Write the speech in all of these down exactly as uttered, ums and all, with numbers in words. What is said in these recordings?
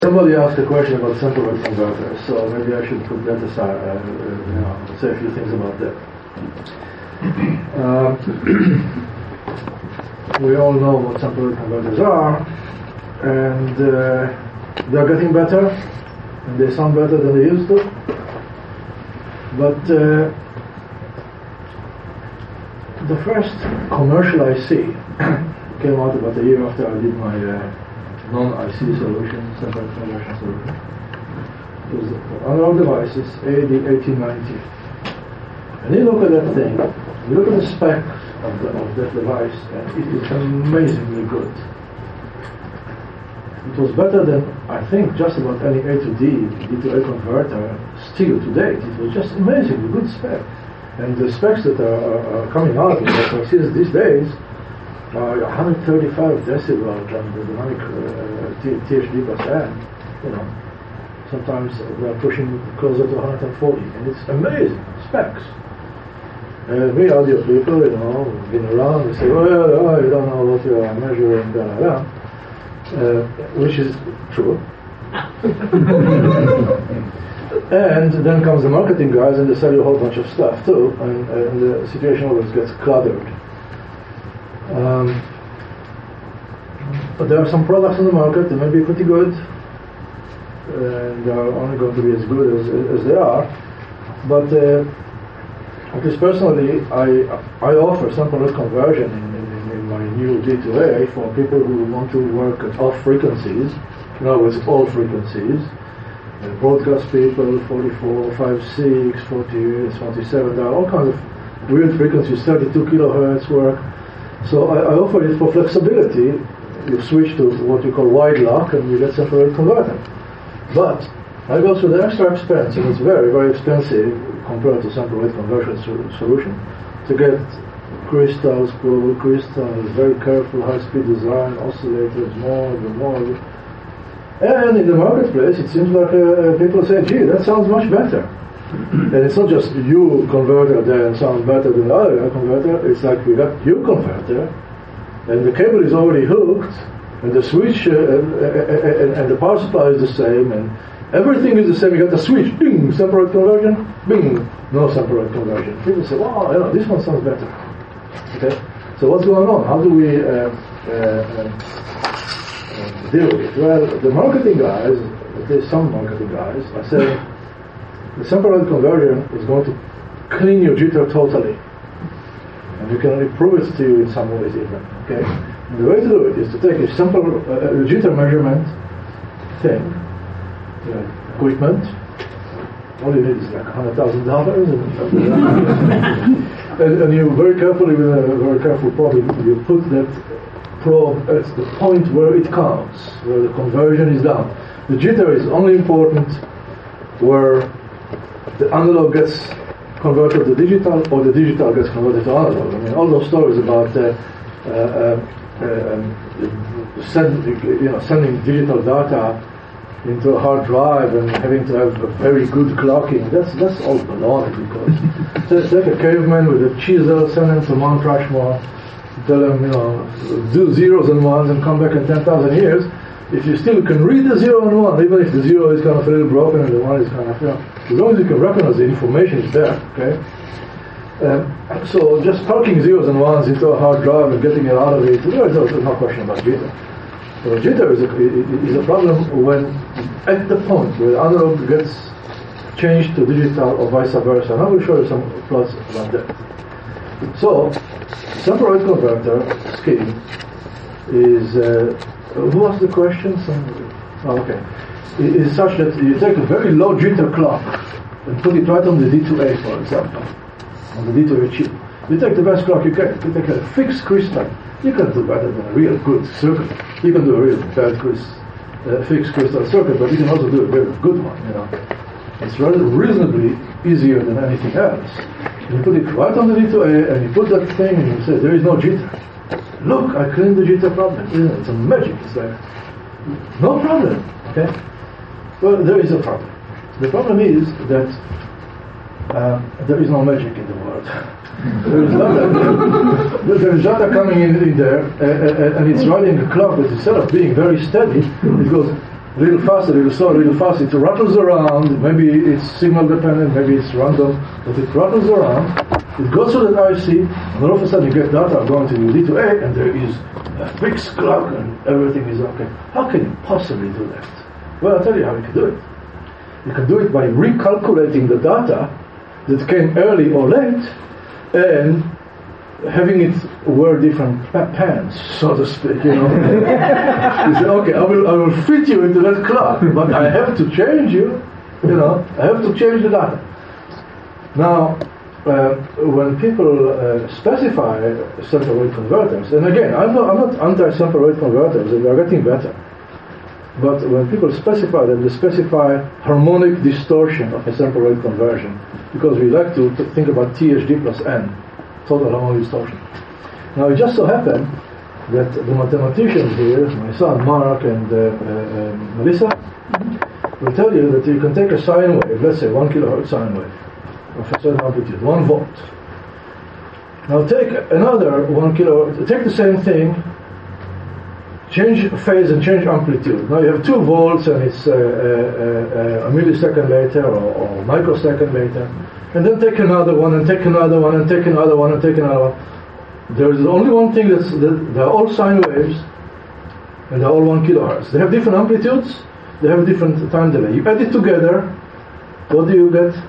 Somebody asked a question about sample rate converters, so maybe I should put that aside, uh, you know, say a few things about that. Uh, we all know what sample rate converters are, and uh, they're getting better, and they sound better than they used to. But uh, the first commercial I C came out about a year after I did my uh, non-I C solution, sample rate conversion solution. It was on our devices, A D eighteen ninety. And you look at that thing, you look at the spec of, the, of that device, and it is amazingly good. It was better than, I think, just about any A to D, D to A converter still to date. It was just amazingly good spec. And the specs that are, are, are coming out in the F R Cs these days are one thirty-five decibel and the dynamic uh, T H D bus N, you know. Sometimes they're pushing closer to one forty, and it's amazing specs. And we audio people, you know, been around, they say, oh, yeah, oh, you don't know what you are measuring, blah, blah, blah. Uh, which is true. And then comes the marketing guys, and they sell you a whole bunch of stuff too, and, and the situation always gets cluttered. Um, but there are some products on the market that may be pretty good, and they are only going to be as good as, as they are. But uh, at least personally, I I offer sample rate conversion in, in, in my new D two A for people who want to work at off frequencies, in other words, all frequencies. Uh, broadcast people, forty-four, fifty-six, forty-eight, forty-seven, there are all kinds of weird frequencies, thirty-two kilohertz work. So I, I offer it for flexibility. You switch to what you call wide lock and you get sample rate converter. But I go through the extra expense, and it's very, very expensive compared to sample rate conversion so- solution to get crystals, probable crystals, very careful high-speed design, oscillators, more and more. And in the marketplace, it seems like uh, people say, gee, that sounds much better. And it's not just you converter that sounds better than the other converter, it's like we got you converter, and the cable is already hooked, and the switch uh, uh, and the power supply is the same, and everything is the same. You got the switch, bing, sample rate conversion, bing, no sample rate conversion. People say, wow, you know, this one sounds better. Okay, so what's going on? How do we uh, uh, uh, deal with it? Well, the marketing guys, at least some marketing guys, are saying the sample rate conversion is going to clean your jitter totally, and we can only prove it to you in some ways even. Okay, and the way to do it is to take a sample uh, a jitter measurement thing, uh, equipment. All you need is like a hundred thousand dollars, and, and you very carefully, with a very careful probe, you put that probe at the point where it counts, where the conversion is done. The jitter is only important where the analog gets converted to digital, or the digital gets converted to analog. I mean, all those stories about uh, uh, uh, um, send, you know, sending digital data into a hard drive and having to have a very good clocking, that's that's all baloney, because so it's like a caveman with a chisel, send him to Mount Rushmore, tell him, you know, do zeros and ones and come back in ten thousand years. If you still can read the zero and one, even if the zero is kind of a little broken and the one is kind of, you know, as long as you can recognize the information is there, okay? Um, so just talking zeros and ones into a hard drive and getting it out of it, there's no, there's no question about jitter. So jitter is a, is a problem when, at the point where analog gets changed to digital or vice versa. And I will show you some plots about that. So, sample rate converter scheme is, uh, who asked the question? Some, oh, okay. It is such that you take a very low jitter clock and put it right on the D two A, for example, on the D two A chip. You take the best clock you can. You take a fixed crystal. You can do better than a real good circuit. You can do a real bad crystal, uh, fixed crystal circuit, but you can also do a very good one, you know. It's rather reasonably easier than anything else. And you put it right on the D two A, and you put that thing, and you say, there is no jitter. Look, I cleaned the jitter problem. Isn't it? It's a magic. It's like, no problem, okay? Well, there is a problem. The problem is that um, there is no magic in the world. There is data, there is data coming in, in there, uh, uh, and it's running a clock that instead of being very steady, it goes a little fast, a little slow, a little fast. It rattles around. Maybe it's signal dependent, maybe it's random, but it rattles around. It goes through that I C, and all of a sudden you get data going to D to A, and there is a fixed clock, and everything is okay. How can you possibly do that? Well, I'll tell you how you can do it. You can do it by recalculating the data that came early or late, and having it wear different pa- pants, so to speak, you know. You say, okay, I will, I will fit you into that clock, but I have to change you, you know, I have to change the data. Now, uh, when people uh, specify sample rate converters, and again, I'm not, I'm not anti-sample rate converters, they are getting better. But when people specify them, they specify harmonic distortion of a sample rate conversion, because we like to, to think about T H D plus N, total harmonic distortion. Now it just so happened that the mathematicians here, my son Mark and uh, uh, uh, Melissa, will tell you that you can take a sine wave, let's say one kilohertz sine wave of a certain amplitude, one volt. Now take another one kilohertz, take the same thing, change phase and change amplitude. Now you have two volts and it's uh, uh, uh, a millisecond later or, or microsecond later. And then take another one and take another one and take another one and take another one. There is only one thing that's, that they're all sine waves and they're all one kilohertz. They have different amplitudes, they have a different time delay. You add it together, what do you get?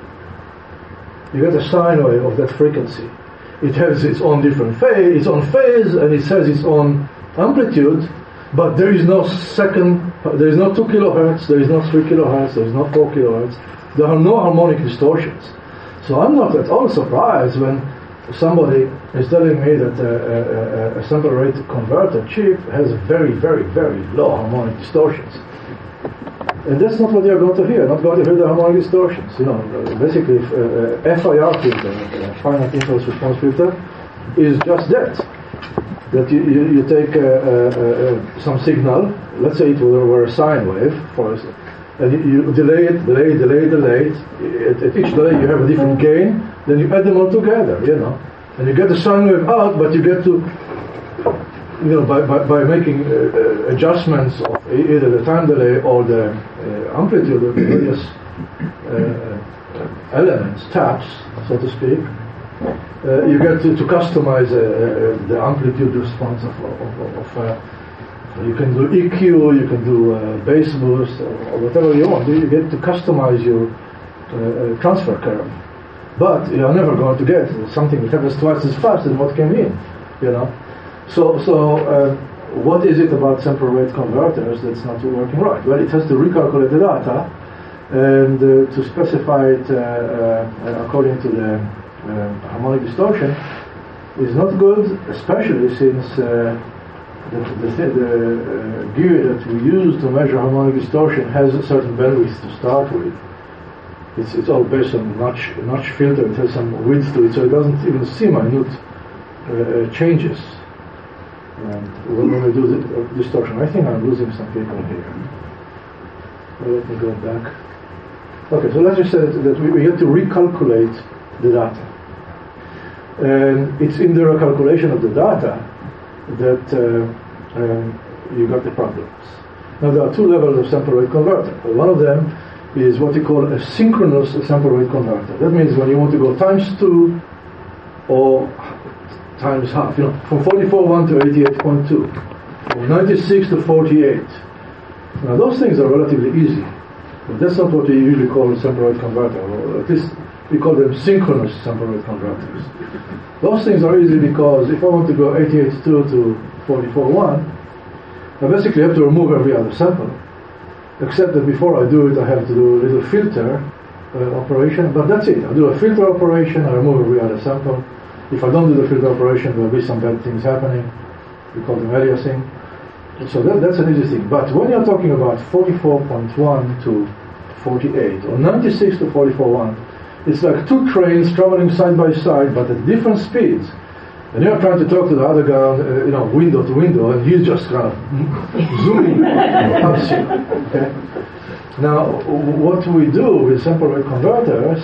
You get a sine wave of that frequency. It has its own different phase, its own phase, and it has its own amplitude, but there is no second, there is no two kilohertz, there is no three kilohertz, there is no four kilohertz. There are no harmonic distortions. So I'm not at all surprised when somebody is telling me that a, a, a sample rate converter chip has very, very, very low harmonic distortions. And that's not what you're going to hear. Not going to hear the harmonic distortions. You know, basically, uh, F I R filter, uh, finite impulse response filter, is just that. That you, you, you take uh, uh, uh, some signal, let's say it were a sine wave, for instance, and you, you delay it, delay, delay, delay it. At, at each delay you have a different gain, then you add them all together, you know. And you get the sine wave out, but you get to, you know, by, by, by making uh, adjustments of either the time delay or the uh, amplitude of the various uh, elements, taps, so to speak, uh, you get to, to customize uh, uh, the amplitude response of, of, of uh, you can do E Q, you can do uh, bass boost, or, or whatever you want. You get to customize your uh, transfer curve. But you're never going to get something that happens twice as fast as what came in, you know. So, so uh, what is it about sample rate converters that's not working right? Well, it has to recalculate the data and uh, to specify it uh, uh, according to the uh, harmonic distortion is not good, especially since uh, the, the, the uh, gear that we use to measure harmonic distortion has a certain bandwidth to start with. It's, it's all based on notch, notch filter. It has some width to it, so it doesn't even see minute uh, changes um, when we do the uh, distortion. I think I'm losing some people here. Well, let me go back. Okay, so let's just say that, that we, we have to recalculate the data. And it's in the recalculation of the data that uh, um, you got the problems. Now there are two levels of sample rate converter. One of them is what you call a synchronous sample rate converter. That means when you want to go times two or times half, you know, from forty-four point one to eighty-eight point two, from ninety-six to forty-eight. Now those things are relatively easy, but that's not what we usually call a sample rate converter, or at least we call them synchronous sample rate converters. Those things are easy because if I want to go eighty-eight point two to forty-four point one, I basically have to remove every other sample. Except that before I do it, I have to do a little filter uh, operation, but that's it. I do a filter operation, I remove every other sample. If I don't do the filter operation, there will be some bad things happening. We call them aliasing. So that, that's an easy thing. But when you're talking about forty-four point one to forty-eight, or ninety-six to forty-four point one, it's like two trains traveling side by side, but at different speeds. And you're trying to talk to the other guy, uh, you know, window to window, and he's just kind of zooming past you. Okay? Now, what we do with sample rate converters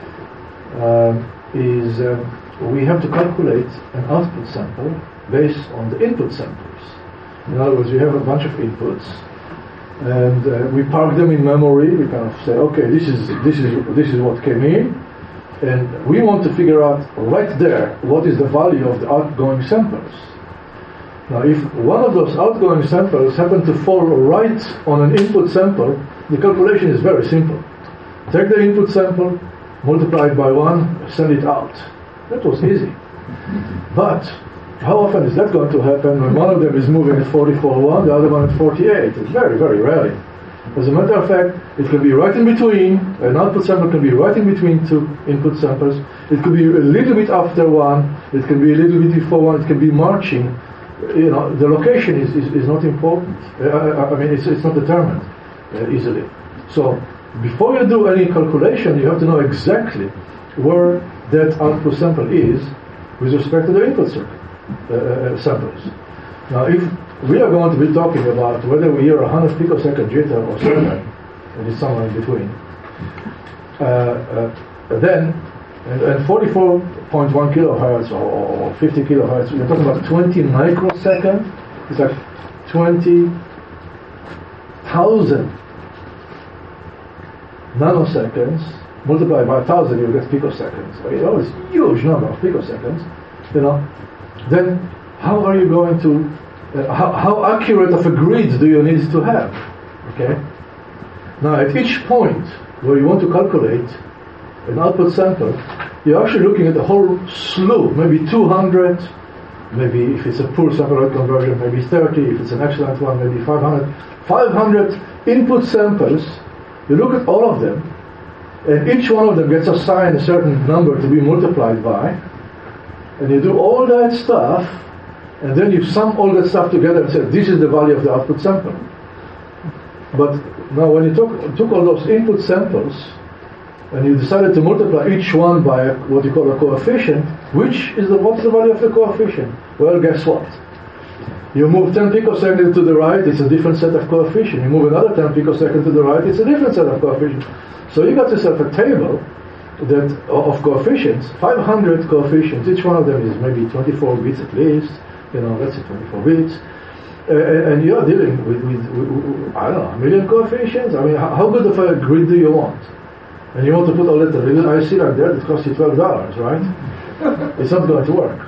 uh, is uh, we have to calculate an output sample based on the input samples. In other words, we have a bunch of inputs, and uh, we park them in memory. We kind of say, okay, this is this is this is what came in, and we want to figure out right there what is the value of the outgoing samples. Now, if one of those outgoing samples happen to fall right on an input sample, the calculation is very simple. Take the input sample, multiply it by one, send it out. That was easy. But how often is that going to happen when one of them is moving at forty-four one, the other one at forty-eight? It's very, very rarely. As a matter of fact, it can be right in between. An output sample can be right in between two input samples. It could be a little bit after one. It can be a little bit before one. It can be marching. You know, the location is, is, is not important. Uh, I, I mean, it's, it's not determined uh, easily. So before you do any calculation, you have to know exactly where that output sample is with respect to the input circuit. Uh, samples. Now, if we are going to be talking about whether we hear a one hundred picosecond jitter or seven, and it's somewhere in between, uh, uh, then, and, and forty-four point one kilohertz or, or fifty kilohertz, we're talking about twenty microseconds. It's like twenty thousand nanoseconds multiplied by one thousand, you get picoseconds. You know, it's a huge number of picoseconds. You know. Then how are you going to, uh, how, how accurate of a grid do you need to have? Okay. Now at each point where you want to calculate an output sample, you're actually looking at a whole slew, maybe two hundred, maybe if it's a poor sample rate conversion, maybe thirty, if it's an excellent one, maybe five hundred. five hundred input samples, you look at all of them, and each one of them gets assigned a certain number to be multiplied by, and you do all that stuff, and then you sum all that stuff together and say, this is the value of the output sample. But now when you took, took all those input samples, and you decided to multiply each one by a, what you call a coefficient, which is the, what's the value of the coefficient? Well, guess what? You move ten picoseconds to the right, it's a different set of coefficient. You move another ten picoseconds to the right, it's a different set of coefficient. So you got yourself a table that of coefficients, five hundred coefficients, each one of them is maybe twenty-four bits at least, you know, that's it, twenty-four bits, uh, and you're dealing with, with, with, with, I don't know, a million coefficients. I mean, how, how good of a grid do you want? And you want to put all that little I C like that, it costs you twelve dollars, right? It's not going to work.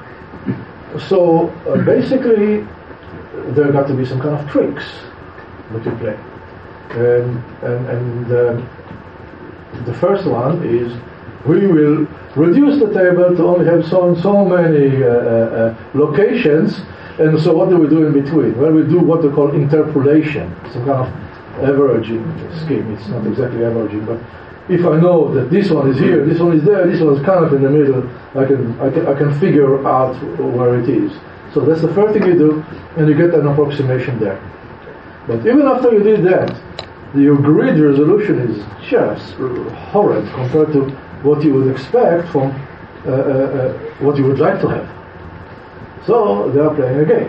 So uh, basically, there got to be some kind of tricks that you play. And, and, and um, the first one is, we will reduce the table to only have so and so many uh, uh, locations, and so what do we do in between? Well, we do what we call interpolation, some kind of averaging scheme. It's not exactly averaging, but if I know that this one is here, this one is there, this one is kind of in the middle, I can I can, I can figure out where it is. So that's the first thing you do, and you get an approximation there. But even after you did that, your grid resolution is just horrid compared to what you would expect from uh, uh, uh, what you would like to have. So they are playing a game.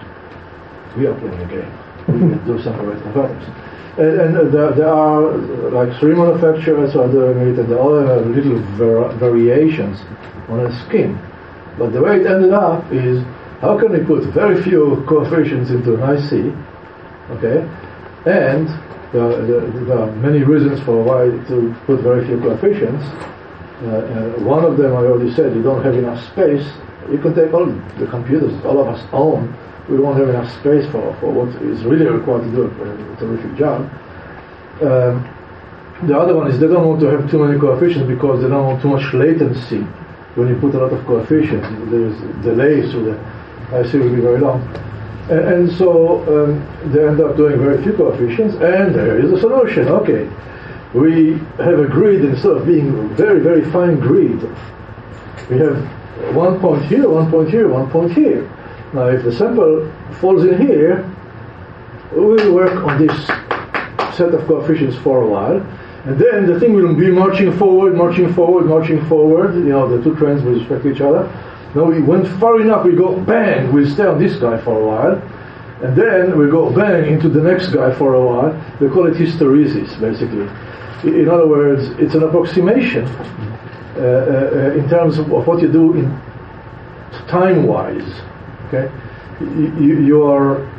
We are playing a game. We do sample rate converters. And, and there, there are like three manufacturers who are doing it, and they all have little var- variations on a scheme. But the way it ended up is, how can we put very few coefficients into an I C, okay, and There, there, there are many reasons for why to put very few coefficients. Uh, uh, one of them, I already said, you don't have enough space. You can take all the computers that all of us own. We won't have enough space for, for what is really required to do a, a terrific job. Um, the other one is they don't want to have too many coefficients because they don't want too much latency. When you put a lot of coefficients, there's delays, so the I C will be very long. And so um, they end up doing very few coefficients, and there is a solution. Okay, we have a grid, instead of being a very, very fine grid, we have one point here, one point here, one point here. Now if the sample falls in here, we will work on this set of coefficients for a while, and then the thing will be marching forward, marching forward, marching forward, you know, the two trains with respect to each other. Now we went far enough, we go bang, we'll stay on this guy for a while, and then we go bang into the next guy for a while. They call it hysteresis, basically. In other words, it's an approximation uh, uh, in terms of, of what you do in time-wise. Okay, you, you are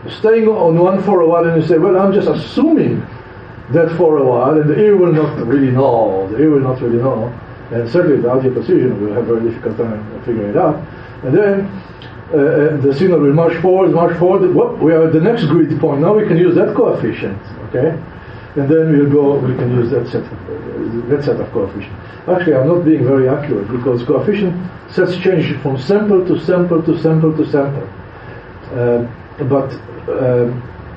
staying on one for a while, and you say, well, I'm just assuming that for a while, and the ear will not really know, the ear will not really know, and certainly the audio precision will have a very difficult time figuring it out. And then uh, the signal will march forward, march forward. Whoop, we are at the next grid point. Now we can use that coefficient, okay? And then we'll go. We can use that set, uh, that set of coefficient. Actually, I'm not being very accurate because coefficient sets change from sample to sample to sample to sample. Uh, but uh,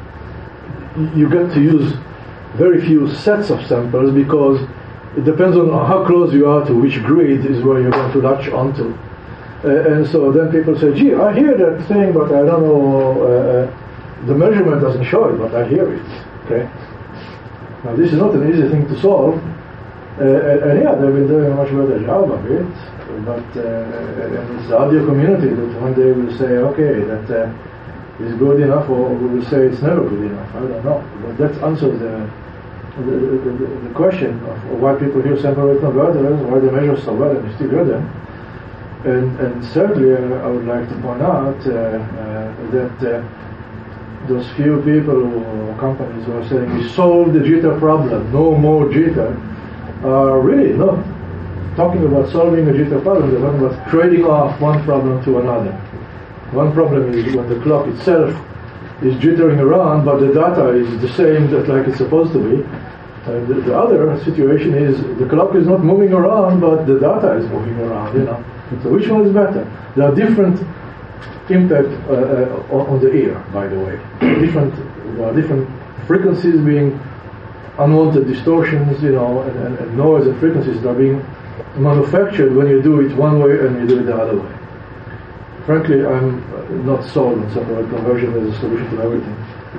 you get to use very few sets of samples because it depends on how close you are to which grid is where you're going to latch onto. Uh, and so then people say, gee, I hear that thing, but I don't know, uh, the measurement doesn't show it, but I hear it. Okay. Now this is not an easy thing to solve, uh, and, and yeah, they've been doing a much better job of it, but uh, and it's the audio community that one day will say, okay, that uh, is good enough, or we will say it's never good enough. I don't know, but that answers the The, the, the, the question of why people hear sample rate converters, why they measure so well and you still hear them. And, and thirdly, uh, I would like to point out uh, uh, that uh, those few people or companies who are saying we solved the jitter problem, no more jitter, are really not talking about solving a jitter problem, they're talking about trading off one problem to another. One problem is when the clock itself is jittering around, but the data is the same that like it's supposed to be. And the, the other situation is the clock is not moving around, but the data is moving around. You know, so which one is better? There are different impact uh, uh, on, on the ear, by the way. different, there are different frequencies being unwanted distortions, you know, and, and, and noise and frequencies that are being manufactured when you do it one way and you do it the other way. Frankly, I'm not sold on separate conversion as a solution to everything.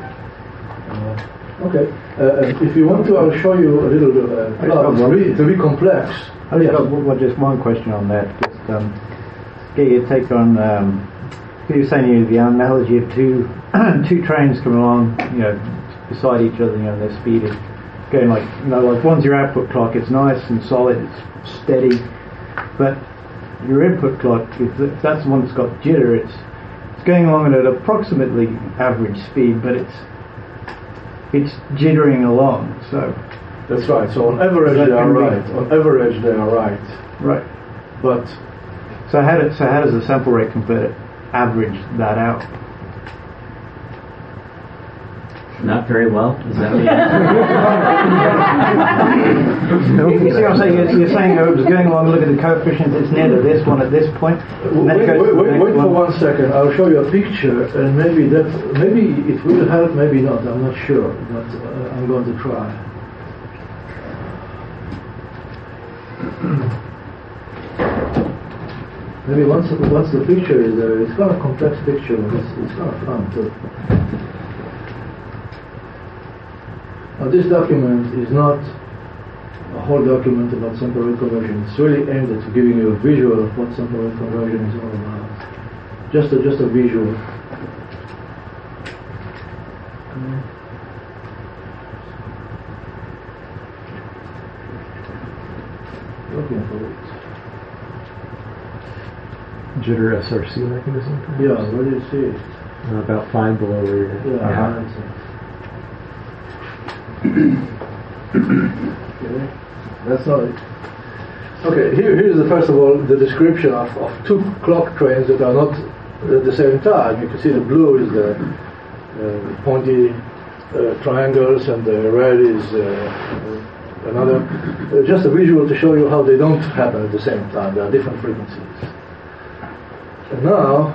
Uh, okay, uh, and if you want to, I'll show you a little. Uh, oh, to, be, to be complex. I just got well, just one question on that. Just um, get your take on. Um, you were saying you the analogy of two two trains coming along, you know, beside each other. You know, their speed is going like, you know, like one's your output clock. It's nice and solid. It's steady, but your input clock, if that's the one that's got jitter, it's it's going along at approximately average speed, but it's it's jittering along. So that's right. So on average they are right. On average they are right. Right. But so how do, so how does the sample rate converter average that out? Not very well. Is that what you see what I'm saying? You're, you're saying oh, it was going along, look at the coefficients, it's near to this one at this point. Wait, wait, wait, wait for one second. I'll show you a picture, and maybe that maybe it will help, maybe not. I'm not sure, but uh, I'm going to try. Maybe once once the picture is there, it's kind of a complex picture, but it's, it's kind of fun too. Now this document is not a whole document about sample rate conversion. It's really aimed at giving you a visual of what sample rate conversion is all about. Just a, just a visual. Okay. Looking for it. Jitter S R C mechanism? Perhaps? Yeah, where do you see it? Uh, about five below where you're at. Yeah, Uh-huh. that's it. Okay, that's not it. Okay, here, here's the, first of all the description of, of two clock trains that are not at the same time. You can see the blue is the uh, pointy uh, triangles, and the red is uh, another. Uh, just a visual to show you how they don't happen at the same time. There are different frequencies. And now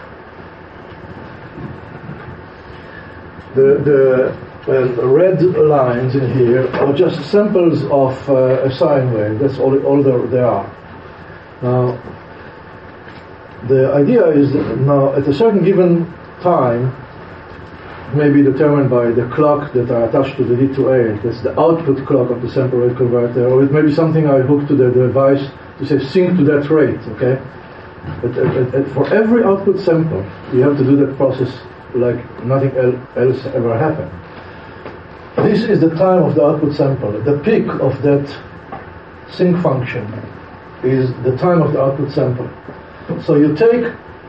the the Uh, red lines in here are just samples of uh, a sine wave. That's all, all they are. Now, the idea is that now at a certain given time, may be determined by the clock that are attached to the D two A. That's the output clock of the sample rate converter, or it may be something I hook to the device to say sync to that rate. Okay. But, uh, uh, for every output sample, you have to do that process like nothing else ever happened. This is the time of the output sample. The peak of that sync function is the time of the output sample. So you take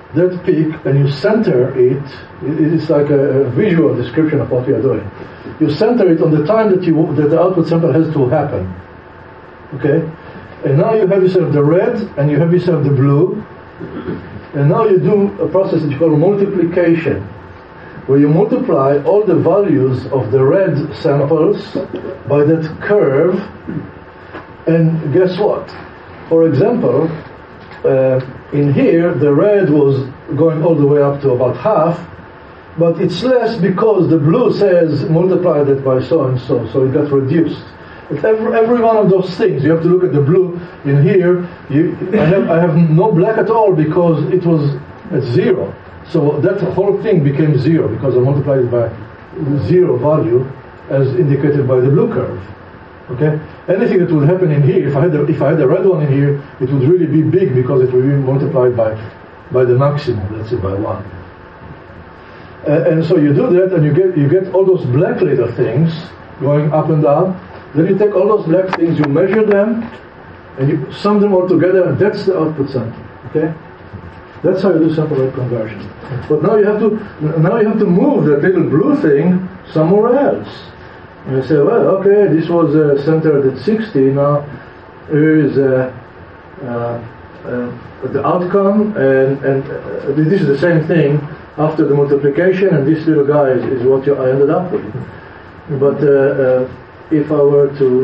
that peak and you center it, it is like a, a visual description of what we are doing. You center it on the time that you that the output sample has to happen. Okay? And now you have yourself the red and you have yourself the blue. And now you do a process that you call multiplication, where you multiply all the values of the red samples by that curve. And guess what? For example, uh, in here the red was going all the way up to about half, but it's less because the blue says multiply that by so and so, so it got reduced. It's every, every one of those things. You have to look at the blue in here. You, I have I have no black at all because it was at zero. So that whole thing became zero because I multiplied it by zero value as indicated by the blue curve. Okay? Anything that would happen in here, if I had the, if I had the red one in here, it would really be big because it would be multiplied by by the maximum, let's say by one. Uh, and so you do that, and you get you get all those black little things going up and down. Then you take all those black things, you measure them, and you sum them all together, and that's the output sample. Okay? That's how you do sample rate conversion. But now you have to now you have to move that little blue thing somewhere else. And you say, well, okay, this was uh, centered at sixty. Now here is uh, uh, uh, the outcome, and and uh, this is the same thing after the multiplication, and this little guy is, is what you, I ended up with. But uh, uh, if I were to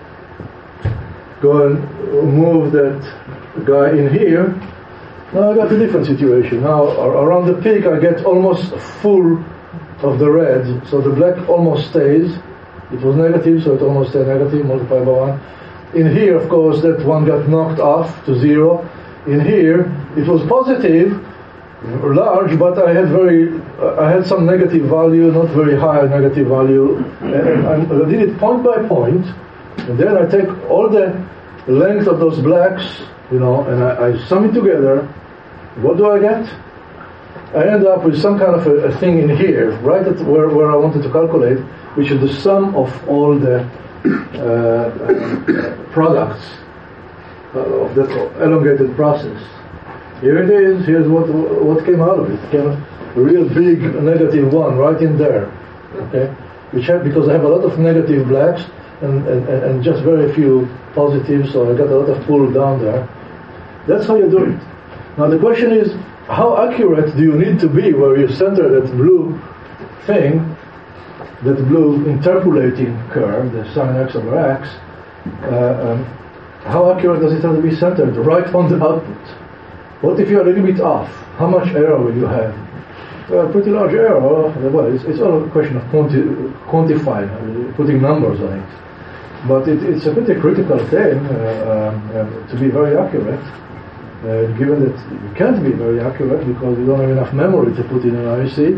go and move that guy in here, now I got a different situation. Now around the peak I get almost full of the red, so the black almost stays. It was negative, so it almost stayed negative, multiplied by one. In here, of course, that one got knocked off to zero. In here, it was positive, large, but I had very, uh, I had some negative value, not very high negative value, and, and I did it point by point, and then I take all the length of those blacks, you know, and I, I sum it together. What do I get? I end up with some kind of a, a thing in here, right at where, where I wanted to calculate, which is the sum of all the uh, uh, products uh, of that elongated process. Here it is. Here's what what came out of it. It came a real big negative one right in there. Okay, which have, because I have a lot of negative blacks and, and, and just very few positives, so I got a lot of pull down there. That's how you do it. Now the question is, how accurate do you need to be where you center that blue thing, that blue interpolating curve, the sine x over x? Uh, um, how accurate does it have to be centered right on the output? What if you're a little bit off? How much error will you have? Well, pretty large error. Well, it's, it's all a question of quanti quantifying, uh, putting numbers on it. But it, it's a pretty critical thing uh, um, uh, to be very accurate. Uh, given that you can't be very accurate because you don't have enough memory to put in an I C, uh,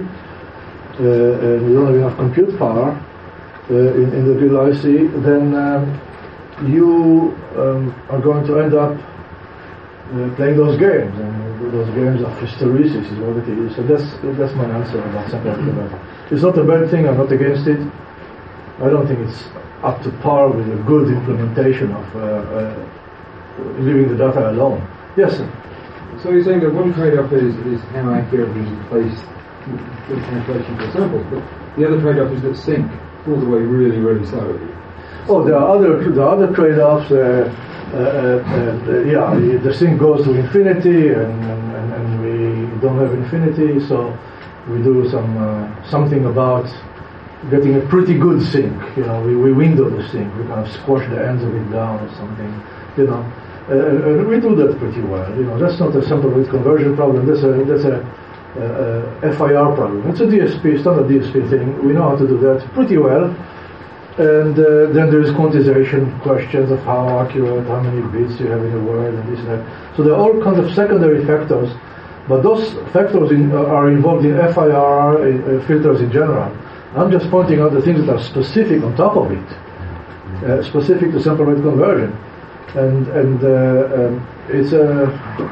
and you don't have enough compute power uh, in, in the real I C, then um, you um, are going to end up uh, playing those games, and those games of hysteresis is what it is. So that's that's my answer about sample rate conversion. It's not a bad thing. I'm not against it. I don't think it's up to par with a good implementation of uh, uh, leaving the data alone. Yes, sir. So you're saying that one trade-off is, is how accurately you place the translation for samples, but the other trade-off is that sync falls away really, really slowly. Oh, there are other the other trade-offs. Uh, uh, uh, uh, yeah, the sync goes to infinity, and, and, and we don't have infinity, so we do some uh, something about getting a pretty good sync. You know, we, we window the sync. We kind of squash the ends of it down or something. You know. Uh, uh, we do that pretty well. You know, that's not a sample rate conversion problem. That's a that's a, uh, uh, F I R problem. It's a D S P. It's not a D S P thing. We know how to do that pretty well. And uh, then there's quantization questions of how accurate, how many bits you have in a word, and this and that. So there are all kinds of secondary factors, but those factors in, uh, are involved in F I R uh, filters in general. I'm just pointing out the things that are specific on top of it, uh, specific to sample rate conversion. And and uh, um, it's a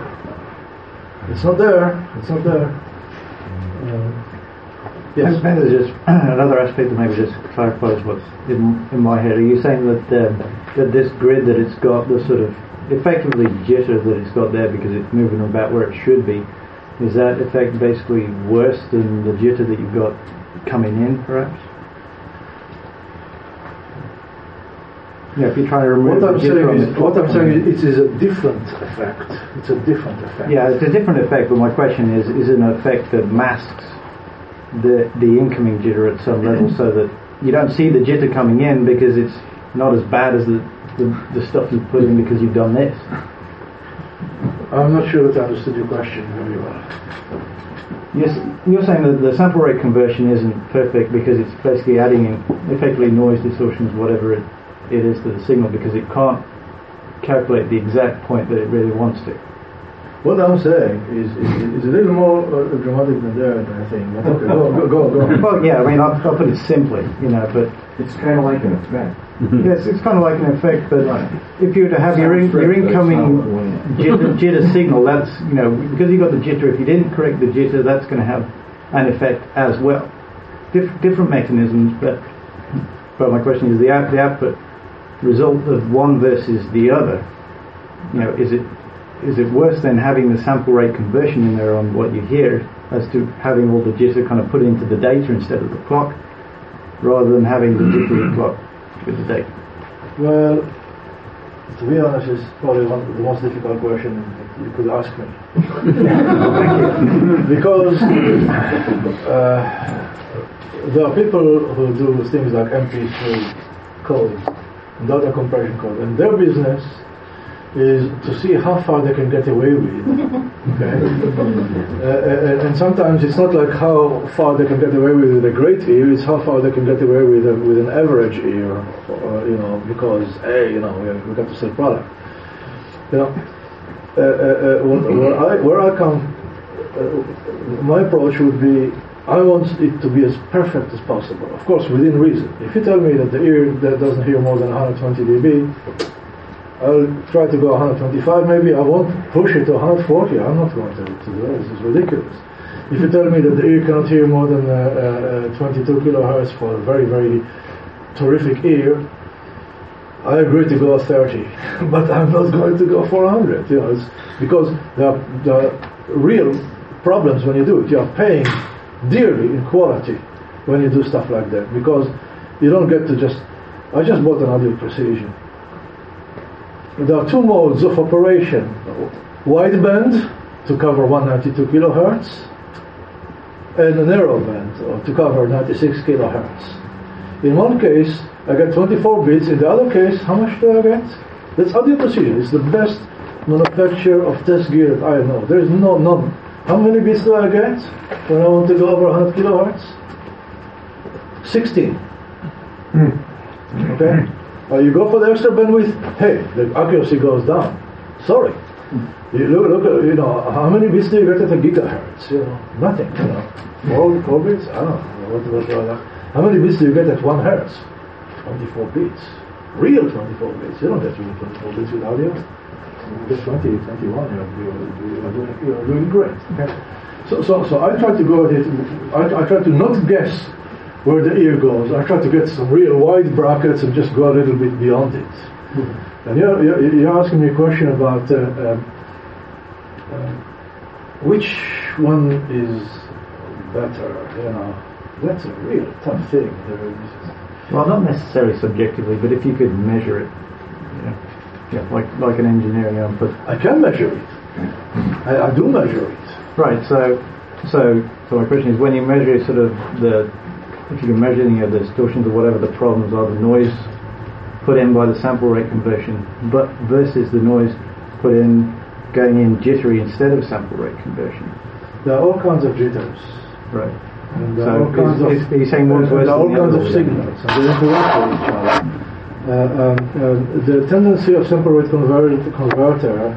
uh, it's not there. It's not there. Uh, yes. Maybe there's just another aspect that maybe just clarifies what's in, in my head. Are you saying that um, that this grid that it's got, the sort of effectively jitter that it's got there because it's moving about where it should be, is that effect basically worse than the jitter that you've got coming in, perhaps? Yeah, if you're trying to remove What I'm the jitter saying on is, the what I'm top saying end. is, it is a different effect. It's a different effect. Yeah, it's a different effect, but my question is, is it an effect that masks the the incoming jitter at some level so that you don't see the jitter coming in because it's not as bad as the, the, the stuff you put in because you've done this? I'm not sure that I understood your question very well. Yes, you're saying that the sample rate conversion isn't perfect because it's basically adding in effectively noise distortions, whatever it, it is, to the signal because it can't calculate the exact point that it really wants to. What I'm saying is, is, is a little more uh, dramatic than that, I think. But okay, go, go, go, go. Well, yeah, I mean, I'll, I'll put it simply, you know, but It's kind of like an effect. yes, it's kind of like an effect, but if you were to have your, in, your incoming jitter, jitter signal, that's, you know, because you got the jitter, if you didn't correct the jitter, that's going to have an effect as well. Dif- different mechanisms, but but my question is the, out, the output result of one versus the other, you know, is it is it worse than having the sample rate conversion in there on what you hear as to having all the jitter kind of put into the data instead of the clock, rather than having the jittery clock with the data? Well, to be honest, it's probably one of the most difficult question you could ask me. Because uh, there are people who do things like M P three code, data compression code, and their business is to see how far they can get away with. Okay, uh, and sometimes it's not like how far they can get away with with a great ear; it's how far they can get away with a, with an average ear. Uh, you know, because hey, you know, we have, we got to sell product. You know, uh, uh, uh, where I where I come, uh, my approach would be, I want it to be as perfect as possible. Of course, within reason. If you tell me that the ear that doesn't hear more than one hundred twenty decibels, I'll try to go one hundred twenty-five maybe. I won't push it to one hundred forty. I'm not going to, to do that. This is ridiculous. If you tell me that the ear cannot hear more than uh, uh, twenty-two kilohertz for a very, very terrific ear, I agree to go thirty. But I'm not going to go for one hundred. You know, it's because there are, there are real problems when you do it. You are paying dearly in quality when you do stuff like that, because you don't get to just... I just bought an Audio Precision. There are two modes of operation: wideband to cover one hundred ninety-two kilohertz, and a narrow band to cover ninety-six kilohertz. In one case, I get twenty-four bits. In the other case, how much do I get? That's Audio Precision. It's the best manufacturer of test gear that I know. There is no none. How many bits do I get when I want to go over one hundred kilohertz? sixteen. Mm. Okay. Uh, you go for the extra bandwidth, hey, the accuracy goes down. Sorry. You look, look at, you know, how many bits do you get at a gigahertz? You know, nothing, you know. Four, four bits? I don't know. What, what, what, what. How many bits do you get at one hertz? twenty-four bits. Real twenty-four bits. You don't get real twenty-four bits with audio. You get twenty, twenty-one, you're, you're, you're, doing, you're doing great. Okay? So, so, so I try to go at it, I, I try to not guess where the ear goes. I try to get some real wide brackets and just go a little bit beyond it. Mm-hmm. And you're, you're, you're asking me a question about uh, uh, uh, which one is better, you know. That's a real tough thing. Well, not necessarily subjectively, but if you could measure it, you know, yeah, like like an engineering output. I can measure it. I, I do measure it. Right, so, so, so my question is, when you measure sort of the, if you can measure you know, the distortions or whatever the problems are, the noise put in by the sample rate conversion, but versus the noise put in going in jittery instead of sample rate conversion. There are all kinds of jitters. Right. And there so are all kinds is, of, are you saying one's worse there are all than the kinds other? of signals, and they interact with each other. Uh, um, um, the tendency of sample rate convert, converter,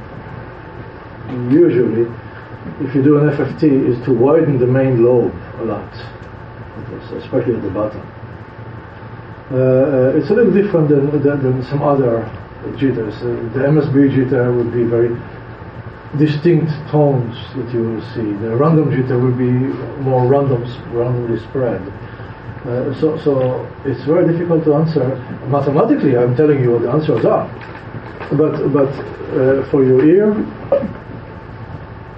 usually, if you do an F F T, is to widen the main lobe a lot, especially at the bottom. Uh, uh, it's a little different than, than, than some other jitters. Uh, the M S B jitter would be very distinct tones that you will see. The random jitter will be more random, randomly spread. Uh, so, so it's very difficult to answer. Mathematically, I'm telling you what the answers are. But, but uh, for your ear,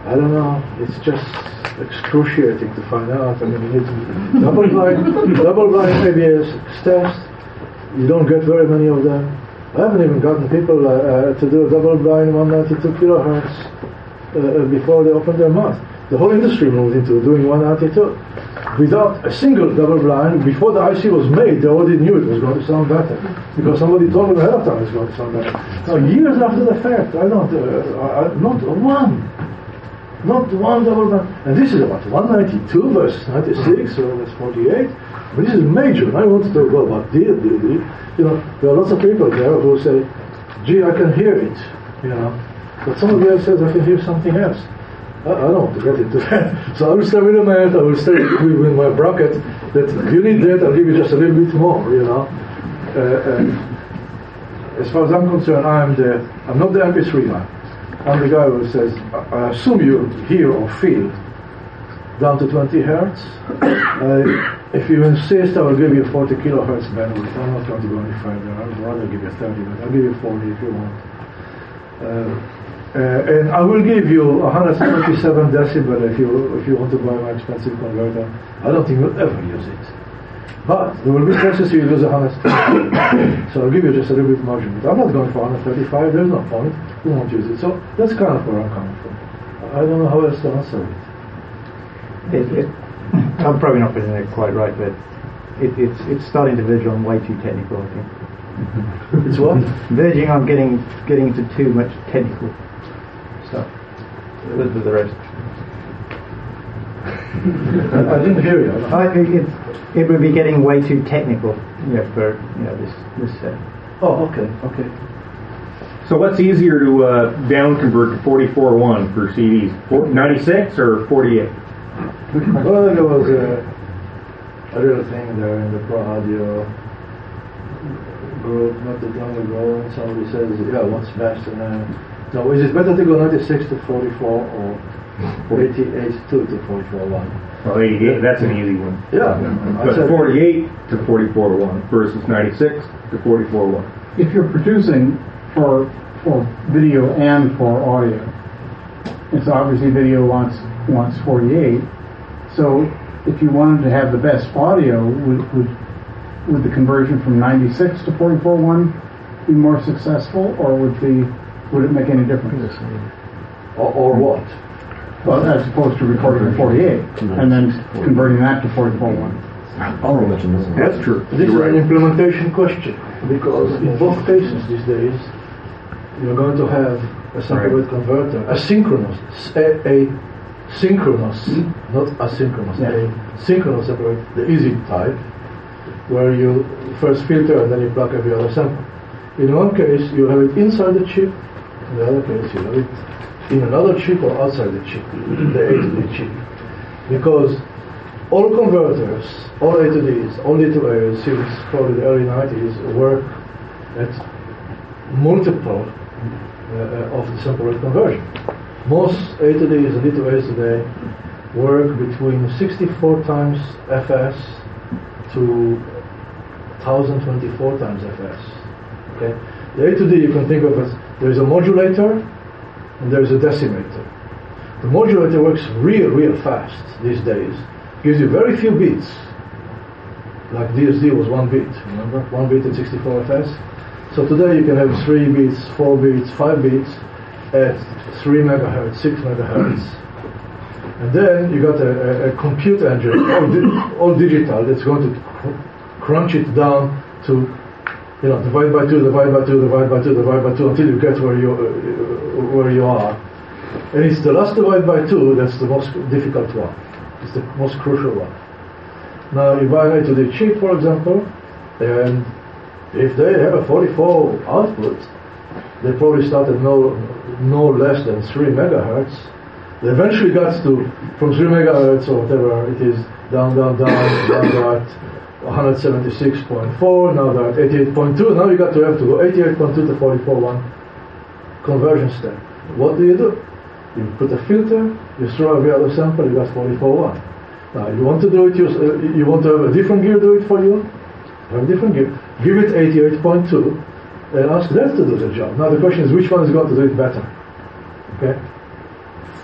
I don't know, it's just excruciating to find out. I mean, you need double blind, double blind A B S test. You don't get very many of them. I haven't even gotten people uh, uh, to do a double blind one ninety-two kilohertz uh, before they open their mouth. The whole industry moved into doing one ninety-two. Without a single double blind, before the I C was made, they already knew it was going to sound better. Because somebody told them ahead of time it's going to sound better. Now, years after the fact, I don't, uh, I, not one. Not one double blind. And this is about one ninety-two versus ninety-six, so that's forty-eight. But this is major. And I want to talk about the, the, the, you know, there are lots of people there who say, gee, I can hear it, you know. But somebody else says I can hear something else. I, I don't want to get into that. So I will stay with a man, I will stay with, with my bracket, that you need that, I'll give you just a little bit more, you know. Uh, uh, as far as I'm concerned, I'm the, I'm not the M P three guy. I'm the guy who says, I assume you hear or feel down to twenty hertz. Uh, if you insist, I will give you forty kilohertz bandwidth. I'm not going to go any further. I would rather give you thirty, but I'll give you forty if you want. Uh, uh, and I will give you one twenty-seven decibel if you if you want to buy my expensive converter. I don't think you'll ever use it. But there will be cases you use one twenty. So I'll give you just a little bit margin. But I'm not going for one thirty-five. There's no point. You won't use it. So that's kind of where I'm coming from. I don't know how else to answer it. It, it, I'm probably not putting it quite right, but it, it's it's starting to verge on way too technical, I think. It's what? Verging on getting getting into too much technical stuff with the rest. I, I didn't hear you. I think it, it would be getting way too technical, you know, for you know this this set. Oh, okay, okay. So what's easier to uh, down convert to forty-four one for C Ds? ninety-six or forty-eight? Well, there was a, a little thing there in the Pro Audio group not that long ago, and somebody says, yeah, what's best? And uh, no, is it better to go ninety-six to forty-four or eighty-eight two to forty-four one? Well, eighty-eight, that's an easy one. Yeah. But forty-eight to forty-four one versus ninety-six to forty-four one. If you're producing for for video and for audio, it's obviously video wants wants forty-eight. So if you wanted to have the best audio, would would, would the conversion from ninety-six to forty-four one be more successful, or would the would it make any difference? Or, or what? Well, as opposed to recording in forty-eight and then converting that to forty-four one. That's true. This is an implementation question, because in both cases these days, you're going to have a sample rate converter, asynchronous, a, a synchronous, mm-hmm. not asynchronous, yeah. a synchronous sample rate, the easy type, where you first filter and then you plug every other sample. In one case, you have it inside the chip, in the other case, you have it in another chip or outside the chip, the A to D chip. Because all converters, all A to Ds, all D to A's, since probably the early nineties, work at multiple uh, of the sample rate conversion. Most A to Ds and D to A's today work between sixty-four times F S to one thousand twenty-four times F S. Okay? The A to D you can think of as there is a modulator and there is a decimator. The modulator works real, real fast these days. Gives you very few beats. Like D S D was one beat, remember? One beat at sixty-four F S. So today you can have three beats, four beats, five beats at three megahertz, six megahertz. And then you got a, a, a compute engine, all, di- all digital, that's going to cr- crunch it down to, you know, divide by two, divide by two, divide by two, divide by two, until you get where you uh, where you are. And it's the last divide by two that's the most difficult one. It's the most crucial one. Now you buy an A to D chip, for example, and if they have a forty-four output, they probably started no no less than three megahertz. They eventually got to from three megahertz or whatever it is down, down, down, down to at one seventy-six point four. Now they're at eighty-eight point two. Now you got to have to go eighty-eight point two to forty-four one conversion step. What do you do? You put a filter, you throw every other sample, you got forty-four one. Now you want to do it, you, uh, you want to have a different gear do it for you? Have a different gear. Give it eighty-eight point two and ask that to do the job. Now the question is which one is going to do it better? Okay?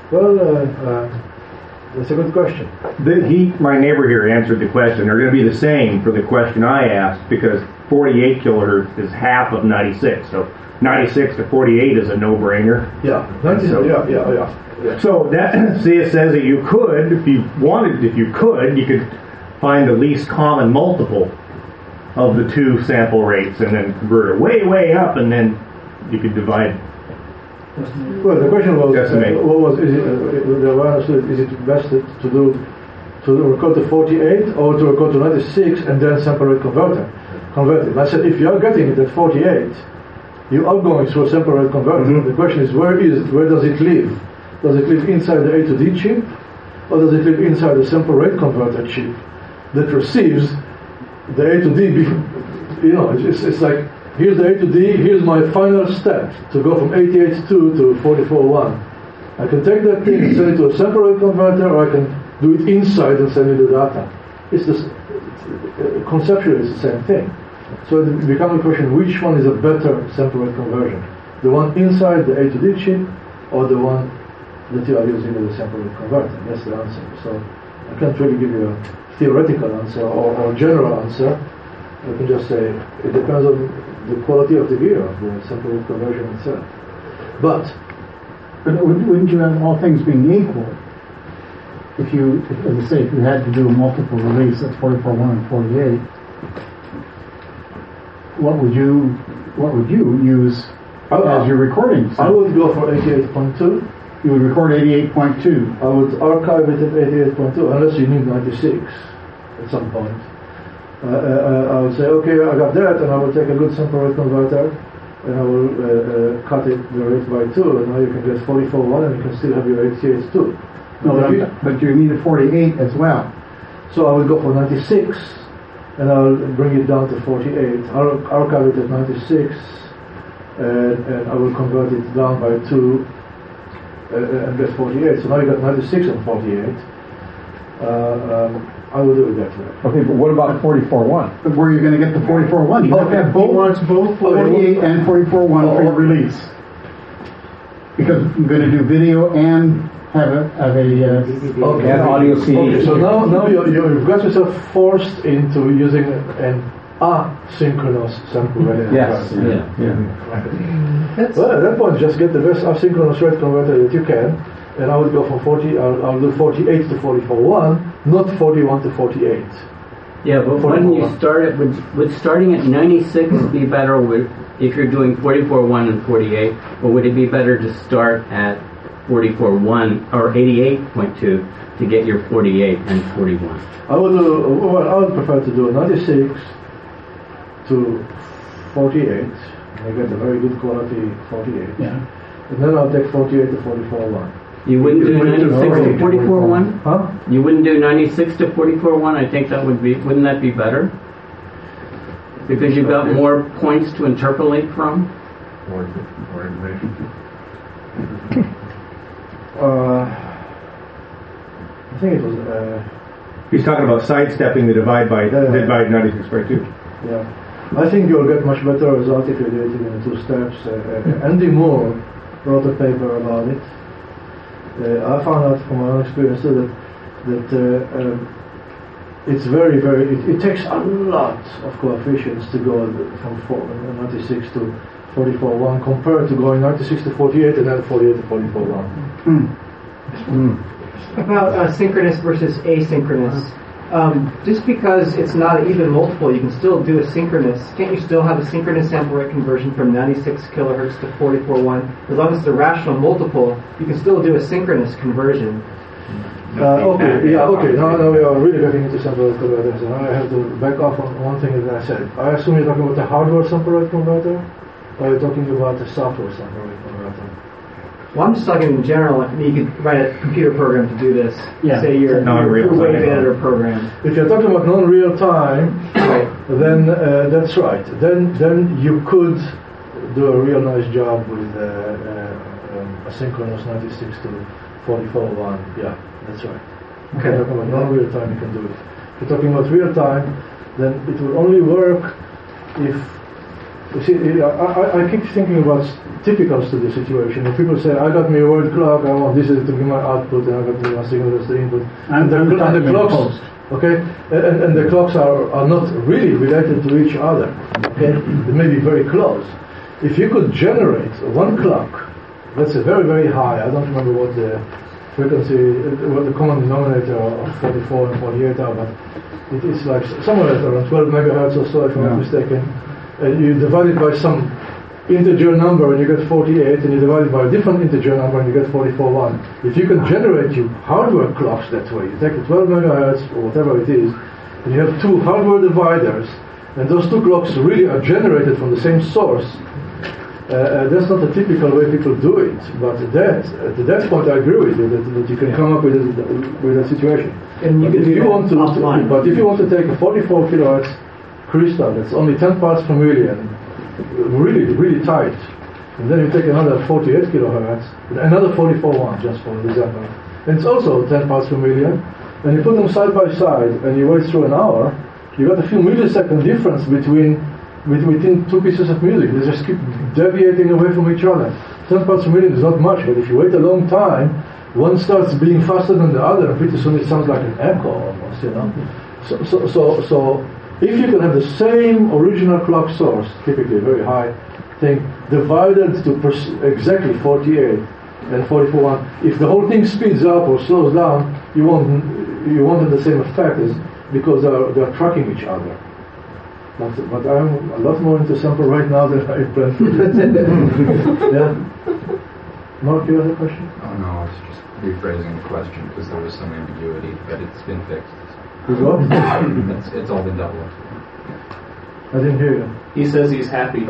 Well, uh, uh, that's a good question. The, he, my neighbor here answered the question. They're going to be the same for the question I asked because forty-eight kilohertz is half of ninety-six. So ninety-six to forty-eight is a no-brainer. Yeah, ninety-six, So- yeah, yeah, yeah. yeah. So that see, it says that you could, if you wanted, if you could, you could find the least common multiple of the two sample rates and then convert it way, way up, and then you could divide. Well, the question was, Decimate. uh, what was, is it, uh, the way I understood, is it best to do, to record to forty-eight or to record to ninety-six and then sample rate converter, convert it? I said, if you are getting it at forty-eight, you are going through a sample rate converter. Mhm. The question is, where is it, where does it live? Does it live inside the A to D chip, or does it live inside the sample rate converter chip that receives the A to D? Be- you know, it's, it's like, here's the A to D, here's my final step to go from eighty-eight point two to forty-four point one. I can take that thing and send it to a sample rate converter, or I can do it inside and send you the data. It's just, it's, uh, conceptually it's the same thing. So it becomes a question, which one is a better sample rate conversion? The one inside the A to D chip, or the one that you are using as a sample rate converter? That's the answer. So I can't really give you a theoretical answer or, or general answer. I can just say it depends on the quality of the gear, of the sample rate conversion itself. But But wouldn't wouldn't you have all things being equal, if you, if, as I say, if you had to do a multiple release at forty-four point one and forty-eight, what would you, what would you use as your recording? I would go for eighty-eight point two. You would record eighty-eight point two. I would archive it at eighty-eight point two, unless you need ninety-six at some point. Uh, uh, I would say, okay, I got that, and I will take a good sample rate converter, and I will uh, uh, cut it the rate by two, and now you can get forty-four point one, and you can still have your eighty-eight point two. No, but, I'm- but you need a forty-eight as well. So I will go for ninety-six, and I'll bring it down to forty-eight. I'll archive it at ninety-six, and, and I will convert it down by two, uh, and get forty-eight. So now you got ninety-six and forty-eight. Uh, um, I will do it that way. Okay, but what about forty-four point one? But where are you going to get the forty-four point one? You have to have both, both forty-eight and forty-four point one for your release. Because you're going to do video and have a, have a uh, Okay. And audio C D. Okay, so now, now you, you've got yourself forced into using an asynchronous sample rate. Yes. converter. Yeah. Well, at that point, just get the best asynchronous rate converter that you can, and I would go from forty. I'll, I'll do forty-eight to forty-four point one, not forty-one to forty-eight. Yeah, but when you start it, would, would starting at ninety-six be better with, if you're doing forty-four point one and forty-eight, or would it be better to start at forty-four point one or eighty-eight point two to get your forty-eight and forty-one? I would do. Well, I would prefer to do ninety-six to forty-eight. I get a very good quality forty-eight. yeah. And then I'll take forty-eight to forty-four point one. You wouldn't do You wouldn't do ninety-six to forty-eight to forty-four point one? Huh? You wouldn't do ninety-six to forty-four point one? I think that would be, wouldn't that be better? Because you've got more points to interpolate from? More, more information. Uh, I think it was. Uh, He's talking about sidestepping the divide by Yeah, yeah. divide ninety-six by two. Yeah, I think you'll get much better result if you do it in two steps. Uh, uh, Andy Moore wrote a paper about it. Uh, I found out from my own experience too that that uh, um, it's very, very. It, it takes a lot of coefficients to go from four, uh, ninety-six to forty-four point one compared to going ninety-six to forty-eight and then forty-eight to forty-four point one. Hmm. About uh, synchronous versus asynchronous. Um, just because it's not an even multiple, you can still do a synchronous. Can't you still have a synchronous sample rate conversion from ninety-six kilohertz to forty-four point one? As long as it's a rational multiple, you can still do a synchronous conversion. Uh, okay, yeah, okay. Now, now we are really getting into sample rate converters, and I have to back off on one thing that I said. I assume you're talking about the hardware sample rate converter, or are you talking about the software sample rate converter? Well, I'm just talking in general. I mean, you could write a computer program to do this. Yeah. Say your, Non-real your wave time. editor program. If you're talking about non-real time, then uh, that's right. Then then you could do a real nice job with uh, uh, um, asynchronous ninety-six to forty-four point one. Yeah, that's right. If Okay. you're talking about non-real time, you can do it. If you're talking about real time, then it will only work if You see, I, I, I keep thinking about typicals to the situation. If people say, I got me a word clock, I want this is to be my output, and I got me one signal as the input. And, and, the, and the clocks, okay, and, and the clocks are, are not really related to each other, okay? They may be very close. If you could generate one clock, that's a very, very high, I don't remember what the frequency, what the common denominator of forty-four and forty-eight are, but it is like somewhere around twelve megahertz or so, if I'm not mistaken. And you divide it by some integer number and you get forty-eight, and you divide it by a different integer number and you get forty-four one. If you can generate you hardware clocks that way, you take the twelve megahertz or whatever it is, and you have two hardware dividers, and those two clocks really are generated from the same source. Uh, uh, that's not a typical way people do it, but that, uh, to that point I agree with you, that, that you can come up with a, with a situation. And you but, can if do you want to, offline. but if you want to take a forty-four kilohertz crystal that's only ten parts per million, really, really tight, and then you take another forty-eight kilohertz, another forty-four one, just for example, and it's also ten parts per million, and you put them side by side, and you wait through an hour, you got a few millisecond difference between between two pieces of music. They just keep deviating away from each other. ten parts per million is not much, but if you wait a long time, one starts being faster than the other, and pretty soon it sounds like an echo almost, you know. So, so, so, so if you can have the same original clock source, typically a very high thing, divided to pers- exactly forty-eight and forty-four one, if the whole thing speeds up or slows down, you won't you won't have the same effect as because they're, they're tracking each other. But, but I'm a lot more into sample right now than I planned for. Yeah. Mark, you have a question? Oh no, I was just rephrasing the question because there was some ambiguity, but it's been fixed. With what? it's, it's all been dealt with. I didn't hear you. He says he's happy.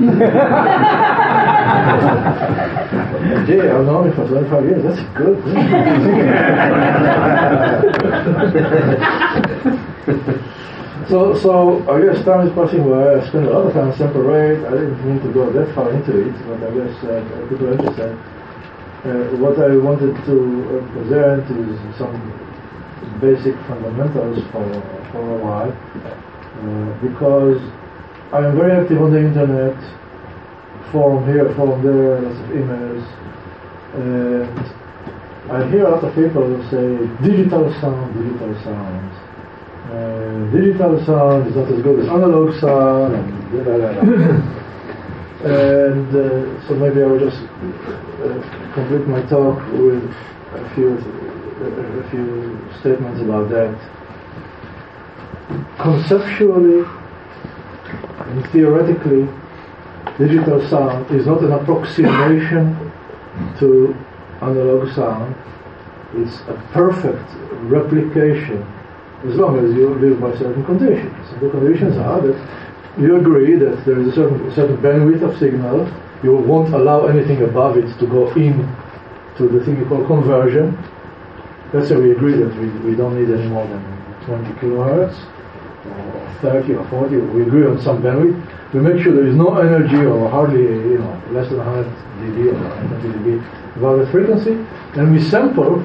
Gee, I've known him for twenty-five years. That's good. so, so I guess time is passing by. I spent a lot of time on sample rate. I didn't mean to go that far into it, but I guess uh, people are interested. Uh, what I wanted to uh, present is some basic fundamentals for for a while. Uh, because I am very active on the internet, forum here, forum there, lots of emails, and I hear a lot of people say digital sound, digital sound. Uh, digital sound is not as good as analog sound, and blah, blah, blah. And uh, so maybe I will just uh, complete my talk with a few, uh, a few statements about that. Conceptually and theoretically, digital sound is not an approximation to analog sound. It's a perfect replication as long as you live by certain conditions. And the conditions are that you agree that there is a certain, certain bandwidth of signal. You won't allow anything above it to go in to the thing you call conversion. Let's say we agree that we, we don't need any more than twenty kilohertz. Or thirty or forty, we agree on some bandwidth. We make sure there is no energy or hardly, you know, less than one hundred dB or one hundred dB above the frequency, and we sample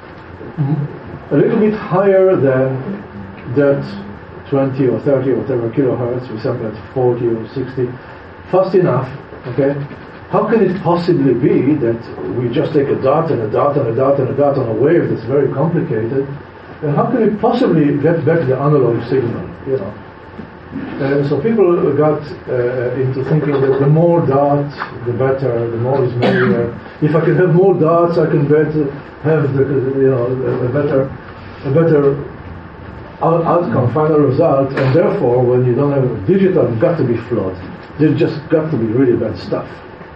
a little bit higher than that twenty or thirty or whatever kilohertz. We sample at forty or sixty, fast enough. Okay, how can it possibly be that we just take a dot and a dot and a dot and a dot on a wave that's very complicated? And how can we possibly get back the analog signal, you know? And so people got uh, into thinking that the more dots, the better, the more is merrier. If I can have more dots, I can better have the, you know, a better, a better out- outcome, final result. And therefore, when you don't have digital, it's got to be flawed. There's just got to be really bad stuff.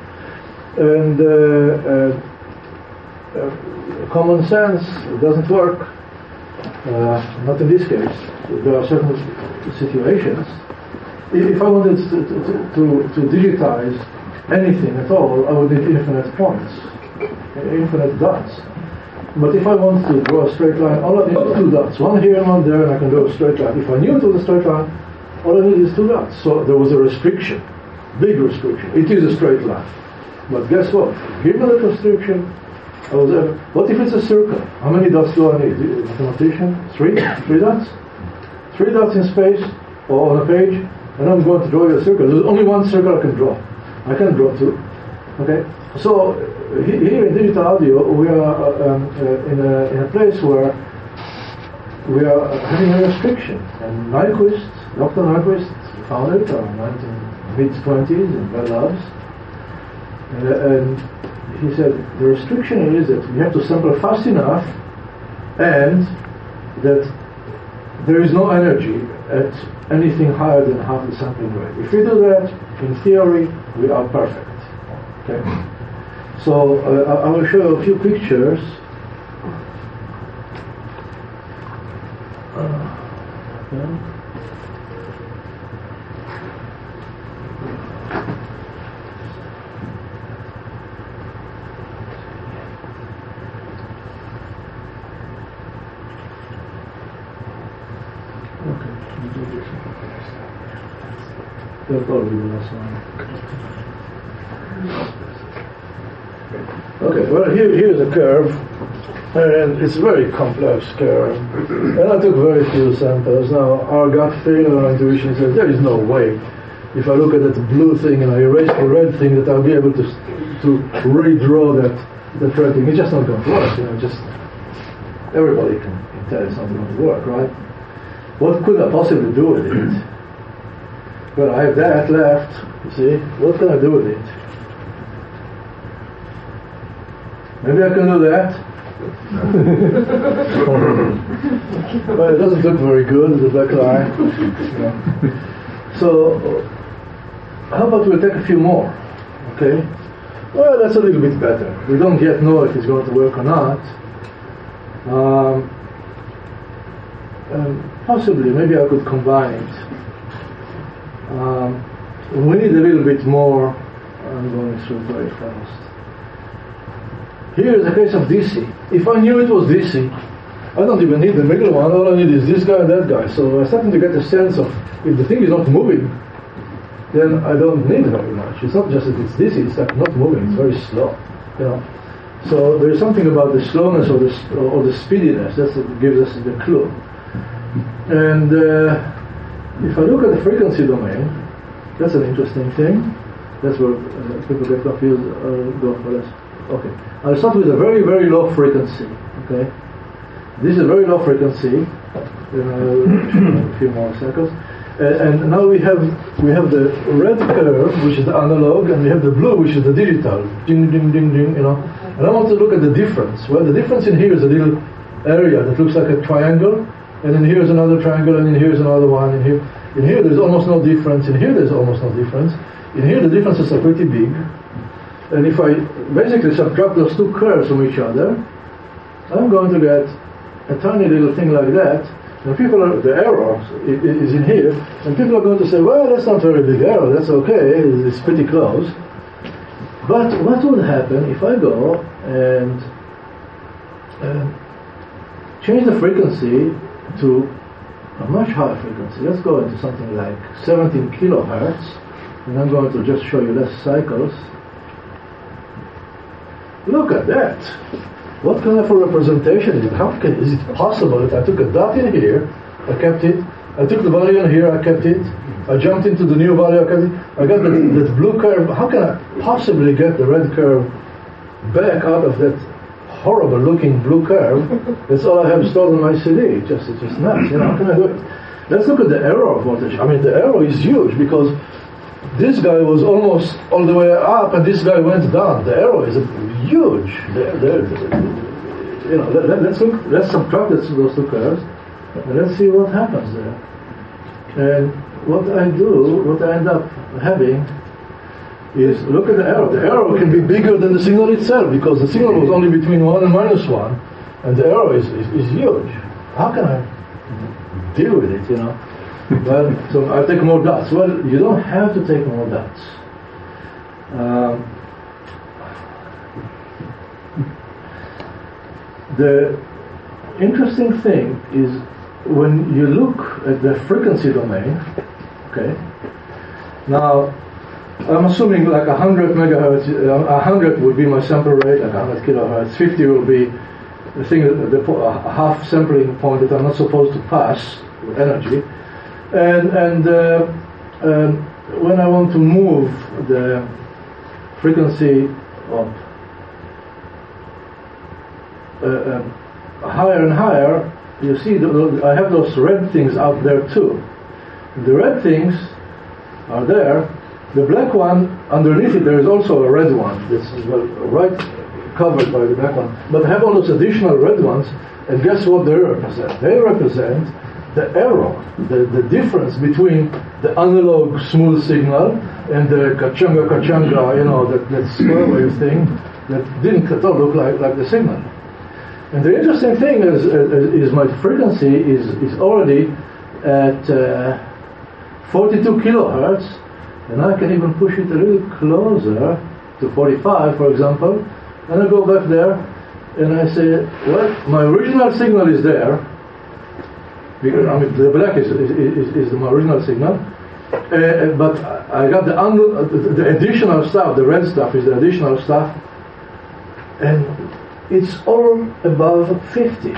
And uh, uh, uh, common sense doesn't work. Uh, not in this case. There are certain situations. If I wanted to, to, to, to digitize anything at all, I would need infinite points, infinite dots. But if I want to draw a straight line, all I need is two dots, one here and one there, and I can draw a straight line. If I knew it was a straight line, all I need is two dots. So there was a restriction, big restriction. It is a straight line. But guess what? Given that restriction, I was ever, what if it's a circle? How many dots do I need? Mathematician? Three? Three dots? Three dots in space or on a page? and I'm going to draw you a circle. There's only one circle I can draw. I can't draw two. Okay. So he- here in digital audio, we are uh, um, uh, in, a, in a place where we are having a restriction. And Nyquist, Doctor Nyquist, found it in mid twenties in Bell Labs, uh, and he said the restriction is that we have to sample fast enough, and that there is no energy at anything higher than half the sampling rate. If we do that, in theory, we are perfect. Okay. So uh, I will show you a few pictures. Uh, okay. They'll probably be the last one. Okay, well here here's a curve, and it's a very complex curve. And I took very few samples. Now our gut feeling, our intuition says there is no way. If I look at that blue thing and I erase the red thing, that I'll be able to to redraw that that red thing. It's just not going to work. You know, just everybody can, can tell it's not going to work, right? What could I possibly do with it? Well, I have that left, you see. What can I do with it? Maybe I can do that. But it doesn't look very good, the black line. You know. So, how about we take a few more? Okay? Well, that's a little bit better. We don't yet know if it's going to work or not. Um, um, possibly, maybe I could combine it. Um, we need a little bit more. I'm going through very fast. Here is a case of D C. If I knew it was D C, I don't even need the middle one. All I need is this guy and that guy. So I'm starting to get a sense of if the thing is not moving, then I don't need very much. It's not just that it's D C. It's like not moving. It's very slow. You know. So there is something about the slowness or the or the speediness that gives us the clue. And uh, if I look at the frequency domain, that's an interesting thing. That's where uh, people get confused. Uh, go for this. Okay. I'll start with a very, very low frequency. Okay. This is a very low frequency. Uh, a few more seconds. Uh, and now we have we have the red curve, which is the analog, and we have the blue, which is the digital. Ding, ding, ding, ding. You know. And I want to look at the difference. Well, the difference in here is a little area that looks like a triangle, and then here's another triangle, and then here's another one. And here, in here, there's almost no difference. In here, there's almost no difference. In here, the differences are pretty big. And if I basically subtract those two curves from each other, I'm going to get a tiny little thing like that. And people are, the error is in here, and people are going to say, well, that's not a very big error, that's okay, it's pretty close. But what would happen if I go and uh, change the frequency to a much higher frequency? Let's go into something like seventeen kilohertz, and I'm going to just show you less cycles. Look at that. What kind of a representation is it? How can, is it possible that I took a dot in here, I kept it, I took the value in here, I kept it, I jumped into the new value, I kept it, I got that, that blue curve. How can I possibly get the red curve back out of that horrible looking blue curve? That's all I have stored on my C D. It's just, it's just nuts. You know, how can I do it? Let's look at the error of voltage. I mean, the error is huge because this guy was almost all the way up and this guy went down. The error is huge. The, the, the, you know, let, let's look. Let's subtract those two curves, and let's see what happens there. And what I do, what I end up having, is look at the error. The error can be bigger than the signal itself because the signal was only between one and minus one, and the error is, is, is huge. How can I deal with it? You know. Well, so I take more dots. Well, you don't have to take more dots. Um, the interesting thing is when you look at the frequency domain. Okay. Now, I'm assuming like a hundred megahertz. A hundred would be my sample rate, like a hundred kilohertz. Fifty will be the thing, the, the half sampling point that I'm not supposed to pass with energy. And and uh, um, when I want to move the frequency up uh, uh, higher and higher, you see the, the, I have those red things out there too. The red things are there. The black one, underneath it, there is also a red one. This is well, right covered by the black one. But I have all those additional red ones, and guess what they represent? They represent the error, the, the difference between the analog smooth signal and the kachanga kachanga, you know, that, that square wave thing that didn't at all look like, like the signal. And the interesting thing is, is, is my frequency is, is already at uh, forty-two kilohertz, and I can even push it a little closer to forty-five, for example, and I go back there and I say, well, my original signal is there, because I mean the black is, is, is, is my original signal, uh, but I got the, un- the additional stuff, the red stuff is the additional stuff, and it's all above fifty.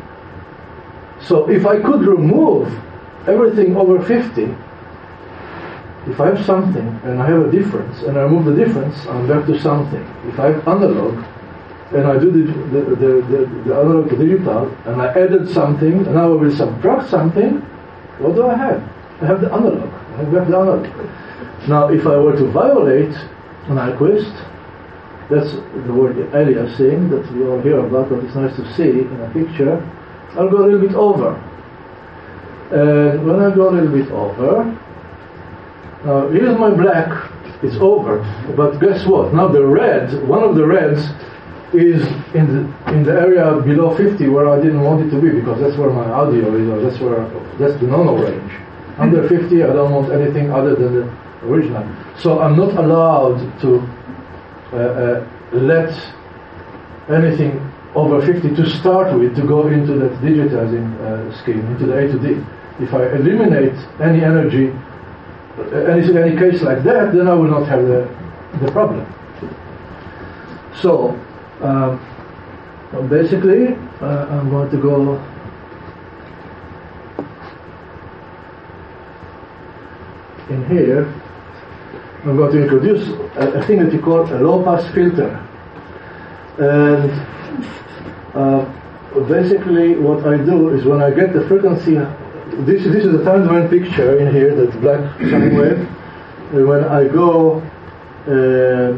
So if I could remove everything over fifty, if I have something and I have a difference and I remove the difference, I'm back to something. If I have analog and I do the, the, the, the, the analog to digital and I added something and now I will subtract something, what do I have? I have the analog. I have the analog. Now if I were to violate Nyquist, that's the word aliasing that we all hear about, but it's nice to see in a picture, I'll go a little bit over. And when I go a little bit over, now here's my black, it's over, but guess what? Now the red, one of the reds is in the in the area below fifty where I didn't want it to be, because that's where my audio is, or that's where that's the mono range. Under fifty I don't want anything other than the original. So I'm not allowed to uh, uh, let anything over fifty to start with to go into that digitizing uh, scheme, into the A to D. If I eliminate any energy, any, any case like that, then I will not have the, the problem. So, um, basically, uh, I'm going to go in here. I'm going to introduce a, a thing that you call a low-pass filter. And uh, basically what I do is when I get the frequency, this, this is a time domain picture in here, that's black sine wave. And when I go, uh,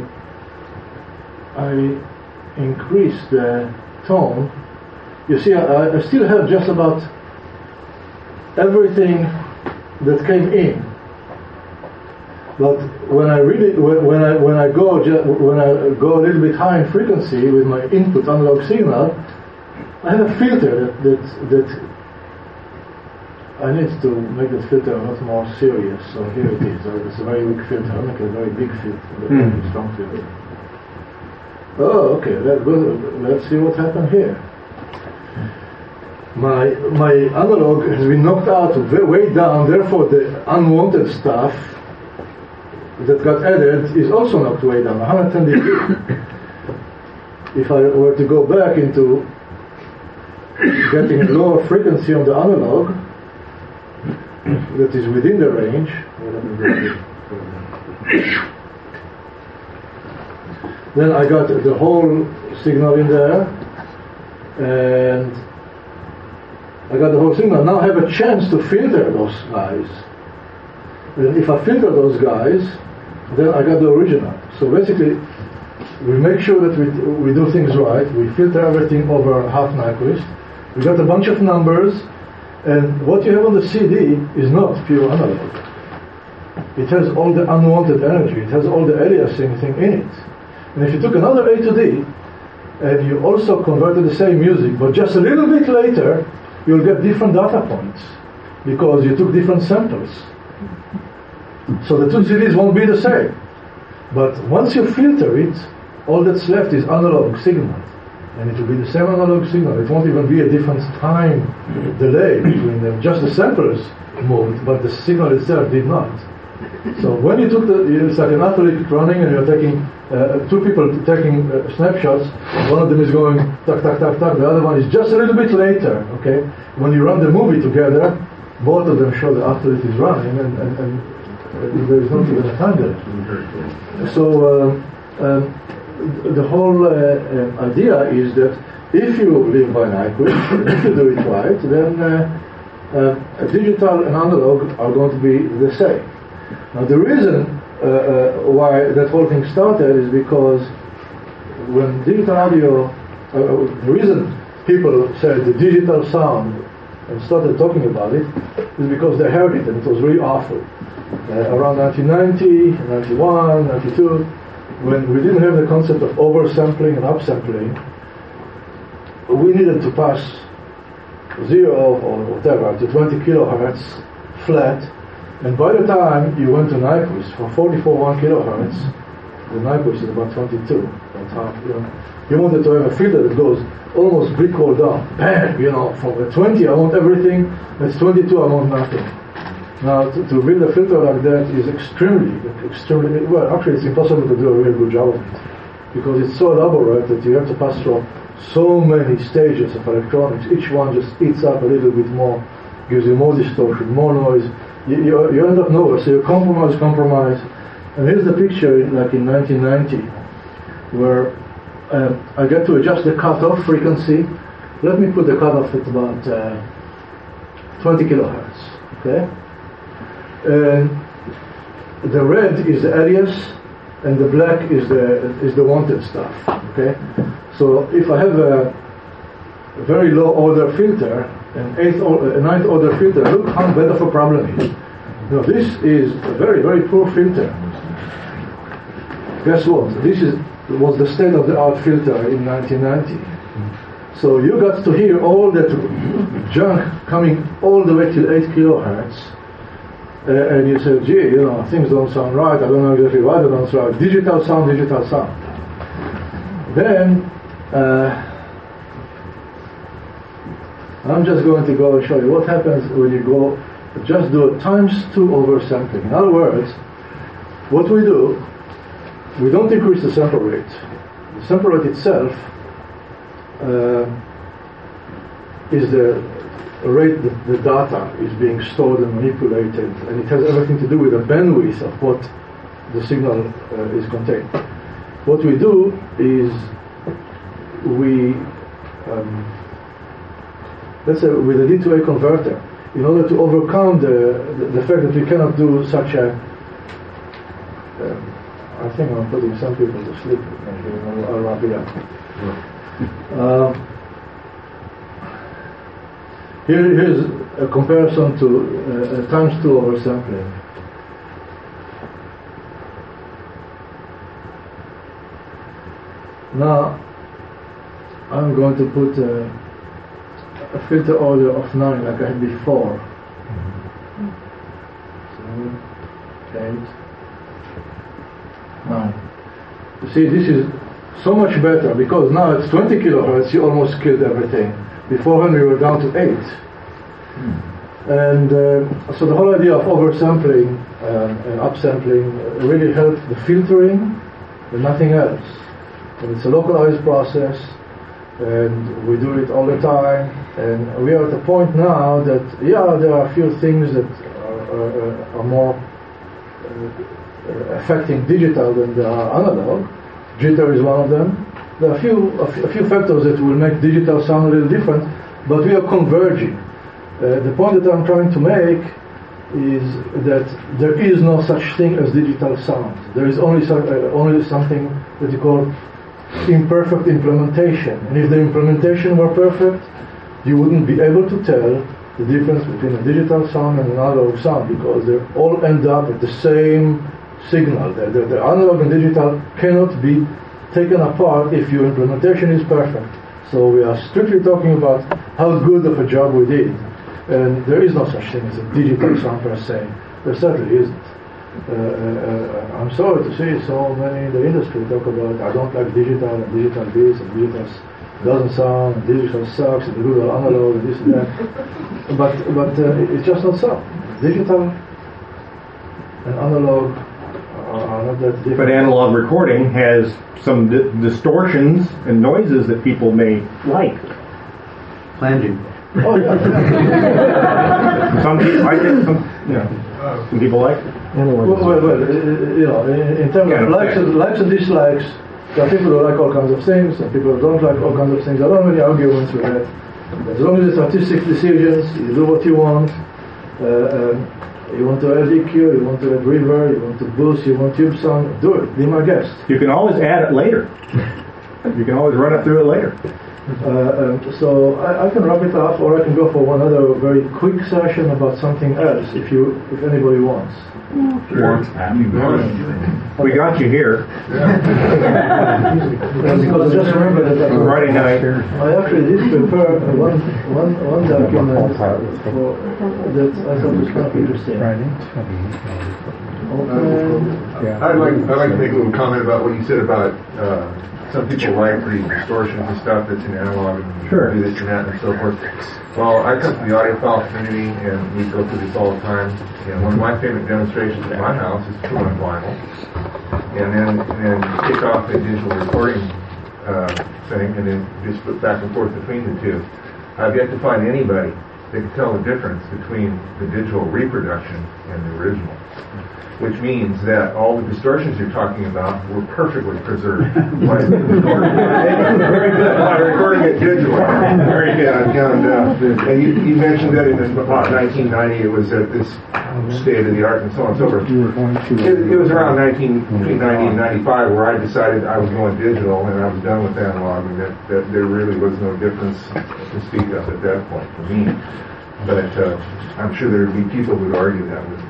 I increase the tone, you see I, I still have just about everything that came in. But when I really, when I when I go when I go a little bit high in frequency with my input analog signal, I have a filter that that, that I need to make that filter a lot more serious. So here it is. It's a very weak filter. I make a very big filter, a very mm. strong filter. Oh, okay. Let's go. Let's see what happened here. My my analog has been knocked out way down. Therefore, the unwanted stuff that got added is also knocked way down, one hundred ten degrees. If I were to go back into getting a lower frequency on the analog that is within the range, then I got the whole signal in there, and I got the whole signal. Now I have a chance to filter those guys. And if I filter those guys, then I got the original. So basically, we make sure that we we do things right. We filter everything over half Nyquist. We got a bunch of numbers, and what you have on the C D is not pure analog. It has all the unwanted energy. It has all the aliasing thing in it. And if you took another A to D, and you also converted the same music, but just a little bit later, you'll get different data points, because you took different samples. So the two C Ds won't be the same. But once you filter it, all that's left is analog signal. And it will be the same analog signal. It won't even be a different time delay between them. Just the samplers moved, but the signal itself did not. So when you took the, it's like an athlete running and you're taking, uh, two people taking uh, snapshots, one of them is going tuck, tuck, tuck, tuck, the other one is just a little bit later, okay? When you run the movie together, both of them show the athlete is running, and, and, and there is not even a time delay. So um, um, the whole uh, uh, idea is that if you live by Nyquist, if you do it right, then uh, uh, digital and analog are going to be the same. Now the reason uh, uh, why that whole thing started is because when digital audio, uh, the reason people said the digital sound and started talking about it is because they heard it and it was really awful. Uh, around nineteen ninety, ninety-one, ninety-two, when we didn't have the concept of oversampling and upsampling, we needed to pass zero or whatever to twenty kilohertz flat, and by the time you went to Nyquist for forty-four point one kilohertz, the Nyquist is about twenty-two, about half, you know, you wanted to have a filter that goes almost brick wall down, bang, you know, from a twenty I want everything, that's twenty-two I want nothing. Now to, to build a filter like that is extremely, extremely, well actually it's impossible to do a really good job of it, because it's so elaborate that you have to pass through so many stages of electronics, each one just eats up a little bit more, gives you more distortion, more noise, you, you, you end up nowhere, so you compromise, compromise, and here's the picture like in nineteen ninety, where uh, I get to adjust the cutoff frequency. Let me put the cutoff at about uh, twenty kilohertz, okay? And the red is the alias, and the black is the is the wanted stuff, okay? So if I have a very low order filter, an eighth or a ninth order filter, look how bad of a problem it is. Now this is a very, very poor filter. Guess what? This is was the state of the art filter in nineteen ninety. So you got to hear all that junk coming all the way to eight kilohertz, uh, and you say, gee, you know, things don't sound right, I don't know exactly why they don't sound right. Digital sound, digital sound. Then Uh, I'm just going to go and show you what happens when you go just do a times two oversampling. In other words, what we do, we don't increase the sample rate. The sample rate itself uh, is the rate that the data is being stored and manipulated, and it has everything to do with the bandwidth of what the signal uh, is contained. What we do is we, um, let's say with a D to A converter, in order to overcome the, the, the fact that we cannot do such a, um, I think I'm putting some people to sleep, I'll, I'll wrap it up. Uh, here, here's a comparison to uh, a times two oversampling. Now, I'm going to put a, a filter order of nine like I had before. Seven, eight, nine. You see, this is so much better because now it's twenty kilohertz, you almost killed everything. Beforehand we were down to eight. And uh, so the whole idea of oversampling um, and upsampling really helped the filtering and nothing else. And it's a localized process, and we do it all the time, and we are at the point now that, yeah, there are a few things that are, are, are more uh, affecting digital than they are analog. Jitter is one of them. There are a few, a few, a few factors that will make digital sound a little different, but we are converging. Uh, the point that I'm trying to make is that there is no such thing as digital sound. There is only, so, uh, only something that you call imperfect implementation, and if the implementation were perfect, you wouldn't be able to tell the difference between a digital sound and an analog sound, because they all end up at the same signal. The, the, the analog and digital cannot be taken apart if your implementation is perfect. So we are strictly talking about how good of a job we did, and there is no such thing as a digital sound per se. There certainly isn't. Uh, uh, I'm sorry to see so many in the industry talk about I don't like digital and digital this and digital doesn't sound and digital sucks and the good are analog and this and that. But but uh, it's just not so. Digital and analog are, are not that different. But analog recording has some di- distortions and noises that people may like. Planging. Oh yeah. Some people, I get some, you know. Some people like it. Well, well, well, uh, you know, in, in terms Yeah, of likes and, likes and dislikes, there are people who like all kinds of things, and people who don't like all kinds of things. I don't have any arguments with that. As long as it's artistic decisions, you do what you want. Uh, um, you want to add E Q, you want to add reverb, you want to boost, you want tube sound, do it. Be my guest. You can always add it later. You can always run it through it later. Uh, um, so I, I can wrap it up, or I can go for one other very quick session about something else, if you, if anybody wants. Sure. We got you here. Because I just remember that I, Friday night. I actually did prepare one, one, one document for, that I thought was kind of interesting. Okay. I'd like I'd like to make a little comment about what you said about uh, some people like the distortions and stuff that's in analog and Sure. do this and that and so forth. Well, I come from the audiophile community and we go through this all the time. And one of my favorite demonstrations at my house is put on vinyl and then and then kick off a digital recording uh, thing and then just flip back and forth between the two. I've yet to find anybody that can tell the difference between the digital reproduction and the original. Which means that all the distortions you're talking about were perfectly preserved by recording, very good, by recording it digitally. Very good. And, uh, and you, you mentioned that in about nineteen ninety it was at this state of the art and so on and so forth. It, it was around nineteen, between ninety and ninety-five where I decided I was going digital and I was done with analog and that, that there really was no difference to speak of at that point for me. But uh, I'm sure there would be people who would argue that with me.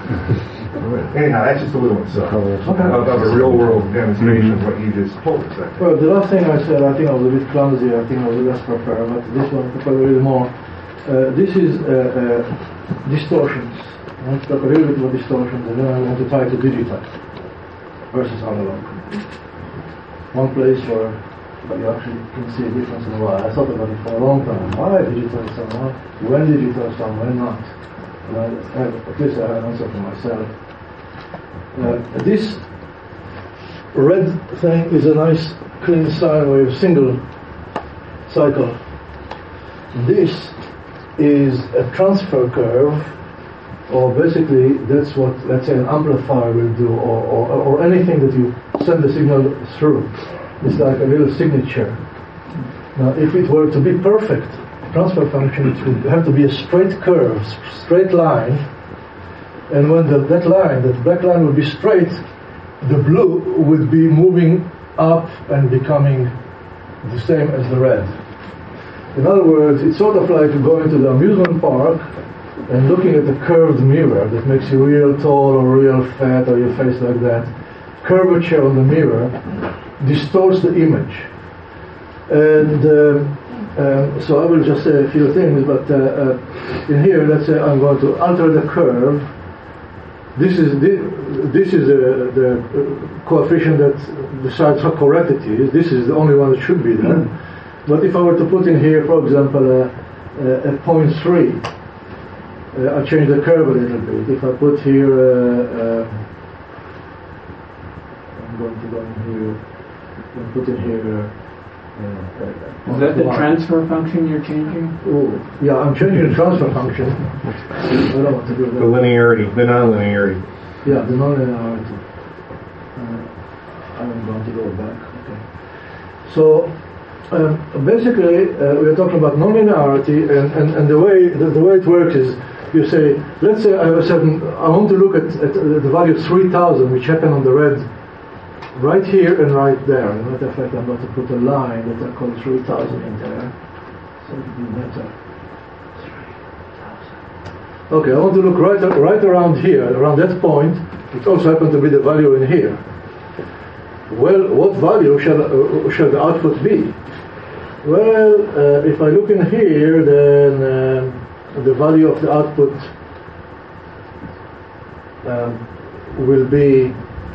Anyhow, that's just a little aside of, of a real-world demonstration of what you just told us. I think. Well, the last thing I said, I think I was a bit clumsy. I think I was less prepared, but this one prepared a little more. Uh, this is uh, uh, distortions. I want to talk a little bit about distortions, and then I want to try to digital versus analog. One place where you actually can see a difference in a while. I thought about it for a long time. Why digital sound? When digital sound? When not? And I have, at least I have an answer for myself. Uh, this red thing is a nice clean sine wave single cycle. This is a transfer curve, or basically that's what, let's say, an amplifier will do, or, or, or anything that you send the signal through. It's like a little signature. Now, if it were to be perfect transfer function, it would have to be a straight curve, straight line, and when the, that line, that black line would be straight, the blue would be moving up and becoming the same as the red. In other words, it's sort of like going to the amusement park and looking at the curved mirror that makes you real tall or real fat or your face like that. Curvature on the mirror distorts the image. And um, um, so I will just say a few things, but uh, uh, in here, let's say I'm going to alter the curve. This is the, this is the, the coefficient that decides how correct it is. This is the only one that should be there. But if I were to put in here, for example, a, a, a point three, uh, I change the curve a little bit. If I put here, uh, uh, I'm going to go in here, I'm put in here. Uh, uh, is that the one. Transfer function you're changing? Oh, yeah, I'm changing the transfer function. I don't want to do that. The linearity, the non-linearity. Yeah, the non-linearity. Uh, I'm going to go back. Okay. So. Um, basically, uh, we are talking about nonlinearity, and, and, and the way the, the way it works is, you say, let's say I have a certain, I want to look at, at the value three thousand, which happened on the red, right here and right there. As a matter of fact, I'm going to put a line that I call three thousand in there, so it will be better. Okay, I want to look right right around here, around that point. It also happened to be the value in here. Well, what value shall uh, shall the output be? Well, uh, if I look in here, then um, the value of the output um, will be.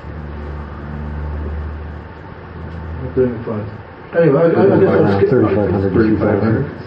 Not doing it right. Anyway, I, I guess I'll skip. thirty-five hundred. thirty-five hundred.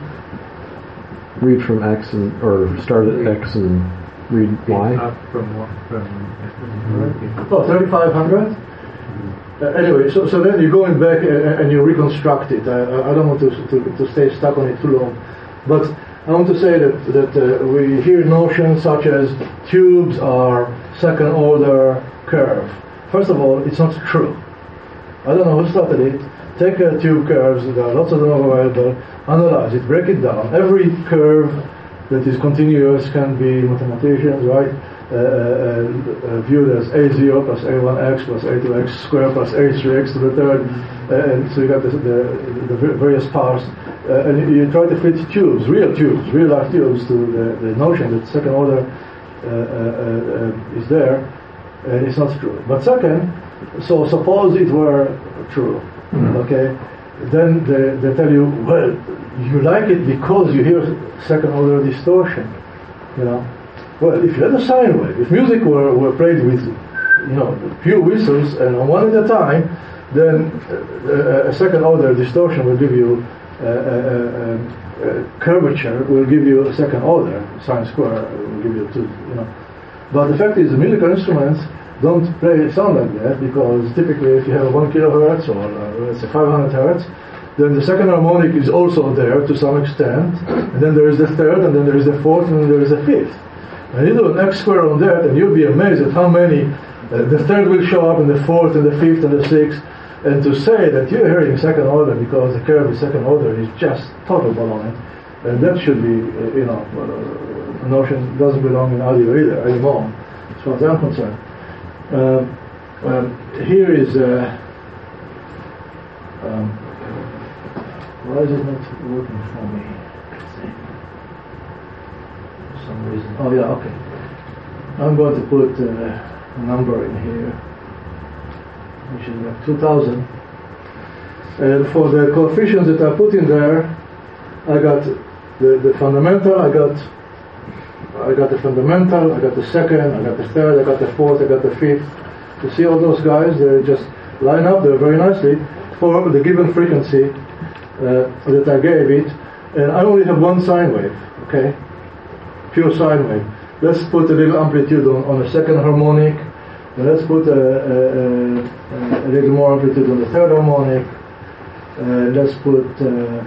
Read from X and or start at X and read Y. Up from one. From, oh, thirty-five hundred. Uh, anyway, so, so then you're going back and, and you reconstruct it. I, I don't want to, to to stay stuck on it too long, but I want to say that, that uh, we hear notions such as tubes are second order curve. First of all, it's not true. I don't know who started it. Take uh, tube curves, there are lots of them available, analyze it, break it down. Every curve that is continuous can be mathematicians, right? Uh, uh, uh, viewed as a zero plus a one x plus a two x squared plus a three x to the third, uh, and so you got the, the, the various parts, uh, and you, you try to fit tubes, real tubes, real life tubes, to the, the notion that second order uh, uh, uh, is there, and it's not true. But second, so suppose it were true, mm-hmm. okay, then they, they tell you, well, you like it because you hear second order distortion, you know. Well, if you had a sine wave, if music were, were played with, you know, few whistles and on one at a time, then uh, a second order distortion will give you uh, uh, uh, curvature, will give you a second order, sine square will give you two, you know. But the fact is, the musical instruments don't play sound like that, because typically if you have one kilohertz or uh, let's say five hundred hertz, then the second harmonic is also there to some extent, and then there is the third, and then there is the fourth, and then there is the fifth. And you do an X square on that, and you'll be amazed at how many, uh, the third will show up, and the fourth, and the fifth, and the sixth. And to say that you're hearing second order because the curve is second order is just total baloney. And that should be, uh, you know, uh, a notion doesn't belong in audio either anymore, as far as I'm concerned. Um, um, here is, uh, um, why is it not working for me? Some reason. Oh yeah, okay. I'm going to put uh, a number in here, which is like two thousand. And for the coefficients that I put in there, I got the, the fundamental, I got I got the fundamental, I got the second, I got the third, I got the fourth, I got the fifth. You see all those guys? They just line up there very nicely for the given frequency uh, that I gave it, and I only have one sine wave. Okay. Pure sine wave. Let's put a little amplitude on, on the second harmonic, and let's put a, a, a, a little more amplitude on the third harmonic, and let's put uh,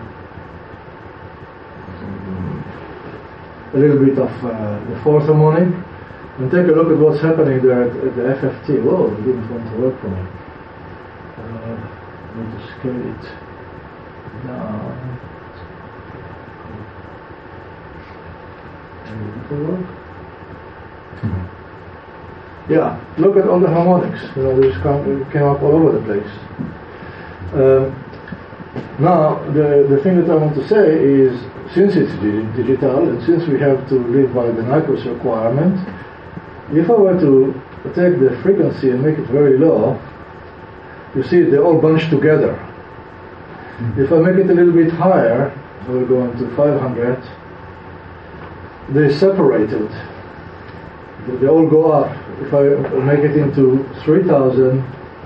a little bit of uh, the fourth harmonic, and take a look at what's happening there at, at the F F T. Whoa, it didn't want to work for me. Uh, I need to scale it down. Yeah, look at all the harmonics. You know, they just come, came up all over the place. Um, now, the the thing that I want to say is, since it's digital and since we have to live by the Nyquist requirement, if I were to take the frequency and make it very low, you see they're all bunched together. Mm-hmm. If I make it a little bit higher, we're going to five hundred. They separated. They all go up. If I make it into three thousand,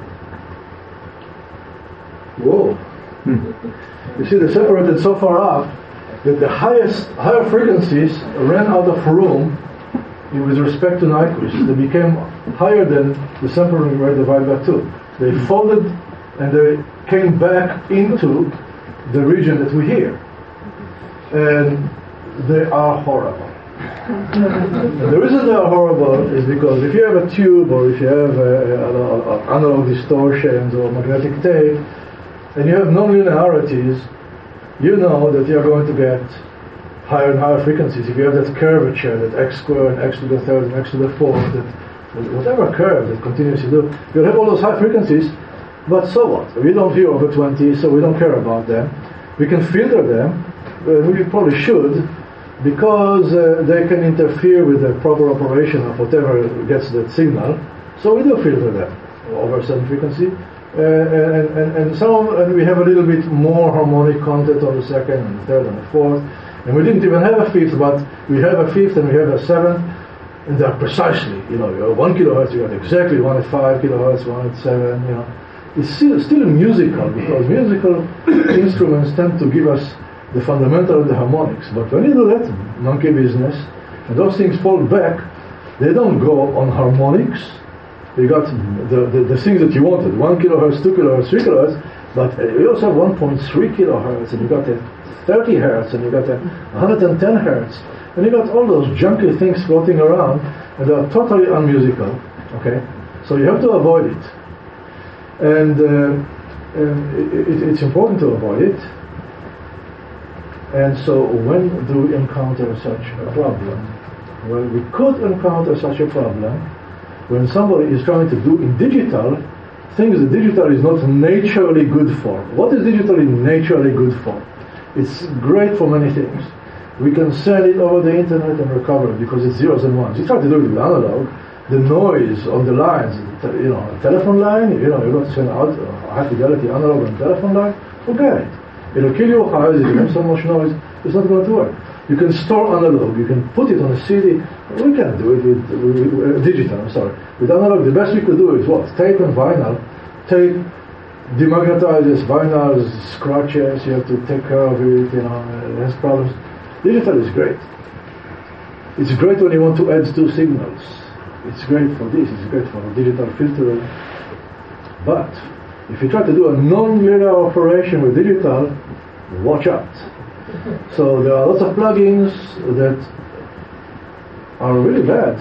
whoa. Hmm. You see, they separated so far up that the highest, higher frequencies ran out of room with respect to Nyquist. They became higher than the sampling rate divided by two. They folded and they came back into the region that we hear. And they are horrible. The reason they are horrible is because if you have a tube or if you have a, a, a analog distortions or magnetic tape and you have non-linearities, you know that you're going to get higher and higher frequencies. If you have that curvature, that x squared and x to the third and x to the fourth, that whatever curve that continues to do, you'll have all those high frequencies, but so what? We don't hear over twenty, so we don't care about them. We can filter them, uh, we probably should, because uh, they can interfere with the proper operation of whatever gets that signal. So we do filter them over a certain frequency, uh, and, and, and some, and we have a little bit more harmonic content on the second and the third and the fourth, and we didn't even have a fifth, but we have a fifth and we have a seventh, and they're precisely, you know, you have one kilohertz, you have exactly one at five kilohertz, one at seven, you know. It's still, still musical, because musical instruments tend to give us the fundamental of the harmonics. But when you do that monkey business, and those things fall back, they don't go on harmonics. You got the, the, the things that you wanted, one kilohertz, two kilohertz, three kilohertz, but you also have one point three kilohertz, and you got a thirty hertz, and you got a one hundred ten hertz, and you got all those junky things floating around, and they are totally unmusical. Okay, so you have to avoid it, and, uh, and it, it, it's important to avoid it. And so, when do we encounter such a problem? Well, we could encounter such a problem when somebody is trying to do in digital things that digital is not naturally good for. What is digitally naturally good for? It's great for many things. We can send it over the internet and recover it because it's zeros and ones. You try to do it with analog, the noise on the lines, you know, a telephone line, you know, you're going to send out a high fidelity analog on telephone line, forget it. It'll kill your eyes if you have so much noise, it's not going to work. You can store analog, you can put it on a C D. We can do it with, with, with uh, digital, I'm sorry. With analog, the best we could do is what? Tape and vinyl. Tape demagnetizes, vinyl scratches, you have to take care of it, you know, it has problems. Digital is great. It's great when you want to add two signals. It's great for this, it's great for digital filtering. But if you try to do a non-linear operation with digital, watch out. So there are lots of plugins that are really bad.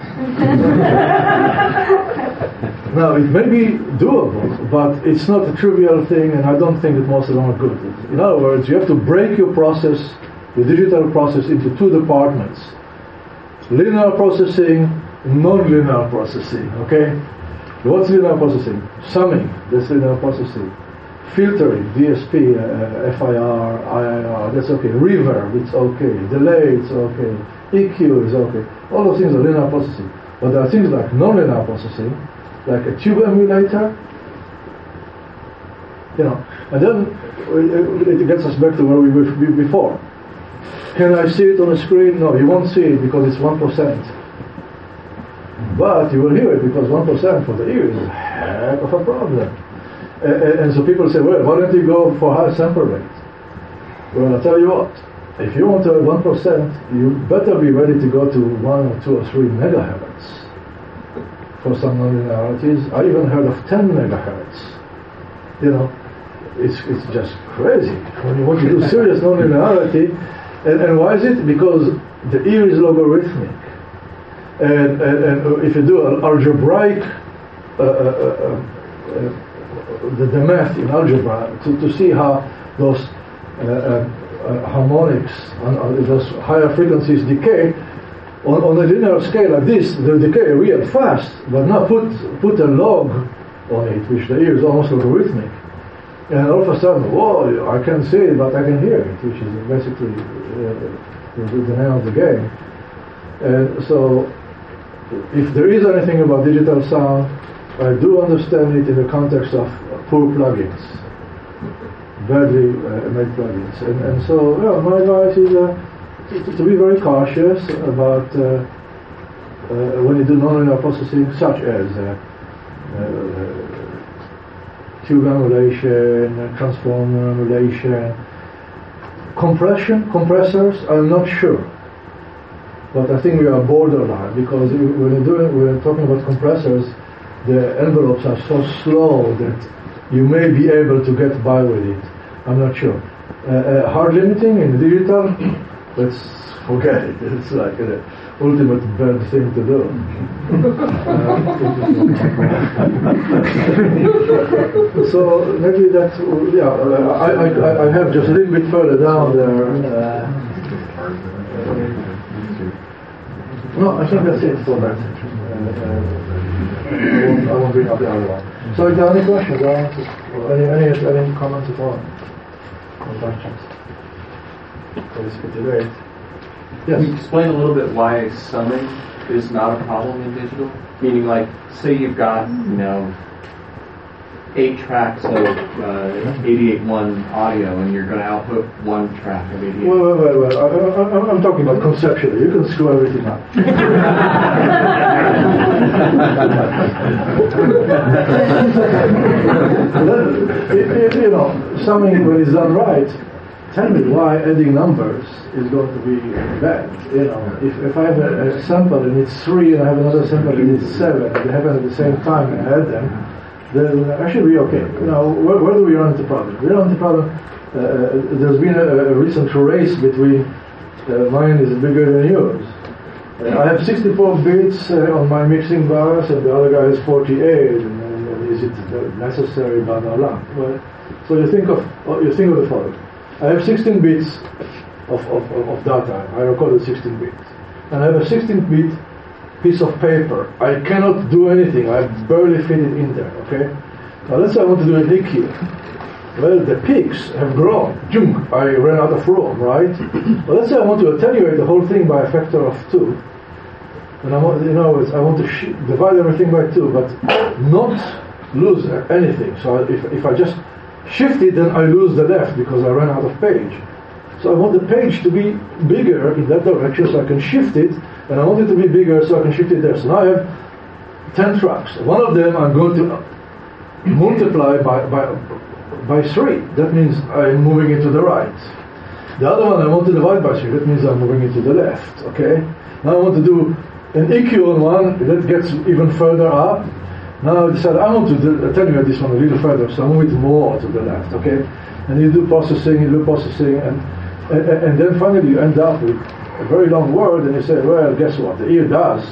Now, it may be doable, but it's not a trivial thing, and I don't think that most of them are good. In other words, you have to break your process, the digital process, into two departments. Linear processing, non-linear processing, okay? What's linear processing? Summing, that's linear processing. Filtering, D S P, uh, F I R, I I R, that's okay. Reverb, it's okay. Delay, it's okay. E Q is okay. All those things are linear processing. But there are things like non-linear processing, like a tube emulator, you know, and then it gets us back to where we were before. Can I see it on the screen? No, you won't see it because it's one percent. But you will hear it because one percent for the ear is a heck of a problem. Uh, and so people say, well, why don't you go for high sample rate? Well, I'll tell you what, if you want to have one percent, you better be ready to go to one or two or three megahertz for some nonlinearities. I even heard of ten megahertz. You know, it's it's just crazy when you want to do serious nonlinearity. And, and why is it? Because the ear is logarithmic. And, and, and if you do an algebraic, uh, uh, uh, uh, the, the math in algebra, to, to see how those uh, uh, harmonics, on, on those higher frequencies decay, on, on a linear scale like this, they decay real fast, but now put, put a log on it, which the ear is almost logarithmic. And all of a sudden, whoa, I can see it, but I can hear it, which is basically uh, the, the name of the game. And so, if there is anything about digital sound, I do understand it in the context of poor plugins, badly uh, made plugins. And, and so, yeah, my advice is uh, to, to be very cautious about uh, uh, when you do nonlinear processing, such as uh, uh, tube emulation, transformer emulation, compression, compressors. I'm not sure. But I think we are borderline because when you're doing, when we're talking about compressors, the envelopes are so slow that you may be able to get by with it. I'm not sure. Uh, uh, hard limiting in digital, let's forget it. It's like the ultimate bad thing to do. uh, so maybe that's, yeah, I, I, I have just a little bit further down there. Uh, No, I think that's it for that. Uh, uh, I, won't, I won't bring up the other one. So, if there are any questions, or any, any, any comments at all? No questions? Please put it right. Yes. Can you explain a little bit why summing is not a problem in digital? Meaning, like, say you've got, you know, eight tracks of uh, eighty-eight one audio, and you're going to output one track of eighty-eight. Well, well, well, well. I, I, I'm talking about conceptually. You can screw everything up. Then, you know, something when it's done right, tell me why adding numbers is going to be bad. You know, if, if I have a, a sample and it's three, and I have another sample and it's seven, and they happen at the same time, and I add them, then actually we okay. Now, where, where do we run into problem? We run into problem. Uh, uh, there's been a, a recent race between uh, mine is bigger than yours. Uh, I have sixty-four bits uh, on my mixing bus, and the other guy has forty-eight. And, and, and is it necessary? Blah blah blah. Well, so you think of you think of the following. I have sixteen bits of, of, of data. I recorded sixteen bits, and I have a sixteen bit piece of paper. I cannot do anything. I barely fit it in there. Okay. Now let's say I want to do a leak here. Well, the peaks have grown. Junk. I ran out of room, right? But let's say I want to attenuate the whole thing by a factor of two, and I want, you know, I want to sh- divide everything by two, but not lose anything. So if if I just shift it, then I lose the left because I ran out of page. So I want the page to be bigger in that direction, so I can shift it, and I want it to be bigger so I can shift it there. So now I have ten tracks. One of them I'm going to multiply by by. by three. That means I'm moving it to the right. The other one I want to divide by three. That means I'm moving it to the left. Okay. Now I want to do an E Q on one. That gets even further up. Now I decide I want to do, attenuate this one a little further, so I move it more to the left. Okay. And you do processing, you do processing, and and, and then finally you end up with a very long word, and you say, well, guess what? The ear does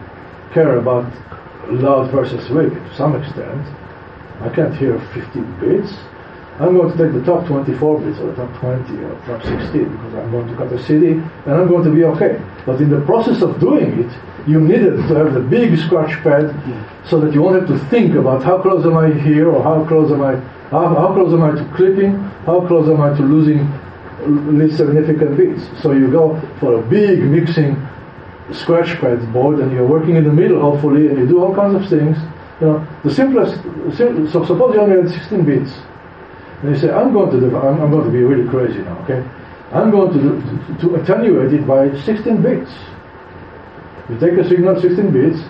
care about loud versus weak to some extent. I can't hear fifteen bits. I'm going to take the top twenty-four bits, or the top twenty, or the top sixteen, because I'm going to cut a C D, and I'm going to be okay. But in the process of doing it, you needed to have the big scratch pad, so that you won't have to think about how close am I here, or how close am I, how, how close am I to clipping, how close am I to losing least significant bits. So you go for a big mixing scratch pad board, and you're working in the middle, hopefully, and you do all kinds of things. You know, the simplest. So suppose you only had sixteen bits. And you say, I'm going to do, I'm, I'm going to be really crazy now, okay? I'm going to, do, to, to attenuate it by sixteen bits. You take a signal, sixteen bits,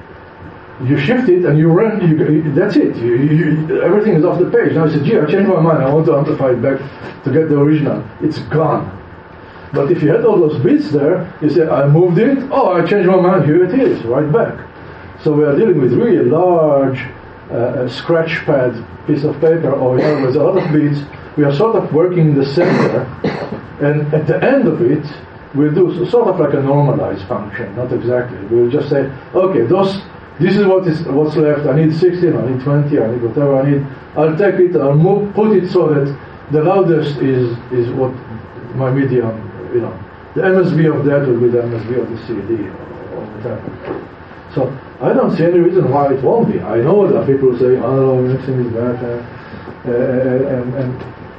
you shift it, and you run, you, that's it. You, you, everything is off the page. Now you say, gee, I changed my mind, I want to amplify it back to get the original. It's gone. But if you had all those bits there, you say, I moved it, oh, I changed my mind, here it is, right back. So we are dealing with really large uh, scratch pad piece of paper, or you know, with a lot of bits. We are sort of working in the center, and at the end of it, we'll do sort of like a normalized function. Not exactly. We'll just say, okay, those. This is what is what's left. I need sixteen. I need twenty. I need whatever I need. I'll take it. I'll move, put it so that the loudest is is what my medium. You know, the M S B of that will be the M S B of the C D, or, or whatever. So I don't see any reason why it won't be. I know that people say, oh, mixing is better, uh, and, and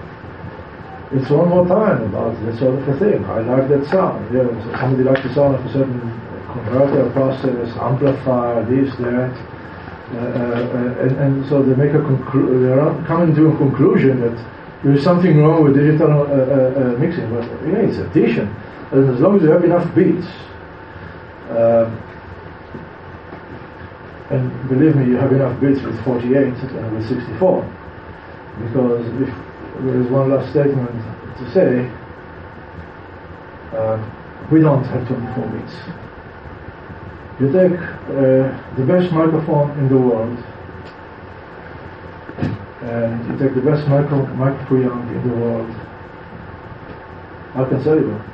it's one more time about that sort of a thing. I like that sound. Yeah, so somebody likes the sound of a certain converter process, amplifier, this, that, uh, uh, and, and so they make a conclu- they're coming to a conclusion that there is something wrong with digital uh, uh, uh, mixing. But yeah, it's addition, and as long as you have enough beats. Uh, And believe me, you have enough bits with forty-eight and with sixty-four. Because if there is one last statement to say, uh, we don't have twenty-four bits. You take uh, the best microphone in the world, and you take the best micro micro preamp in the world. I can sell you.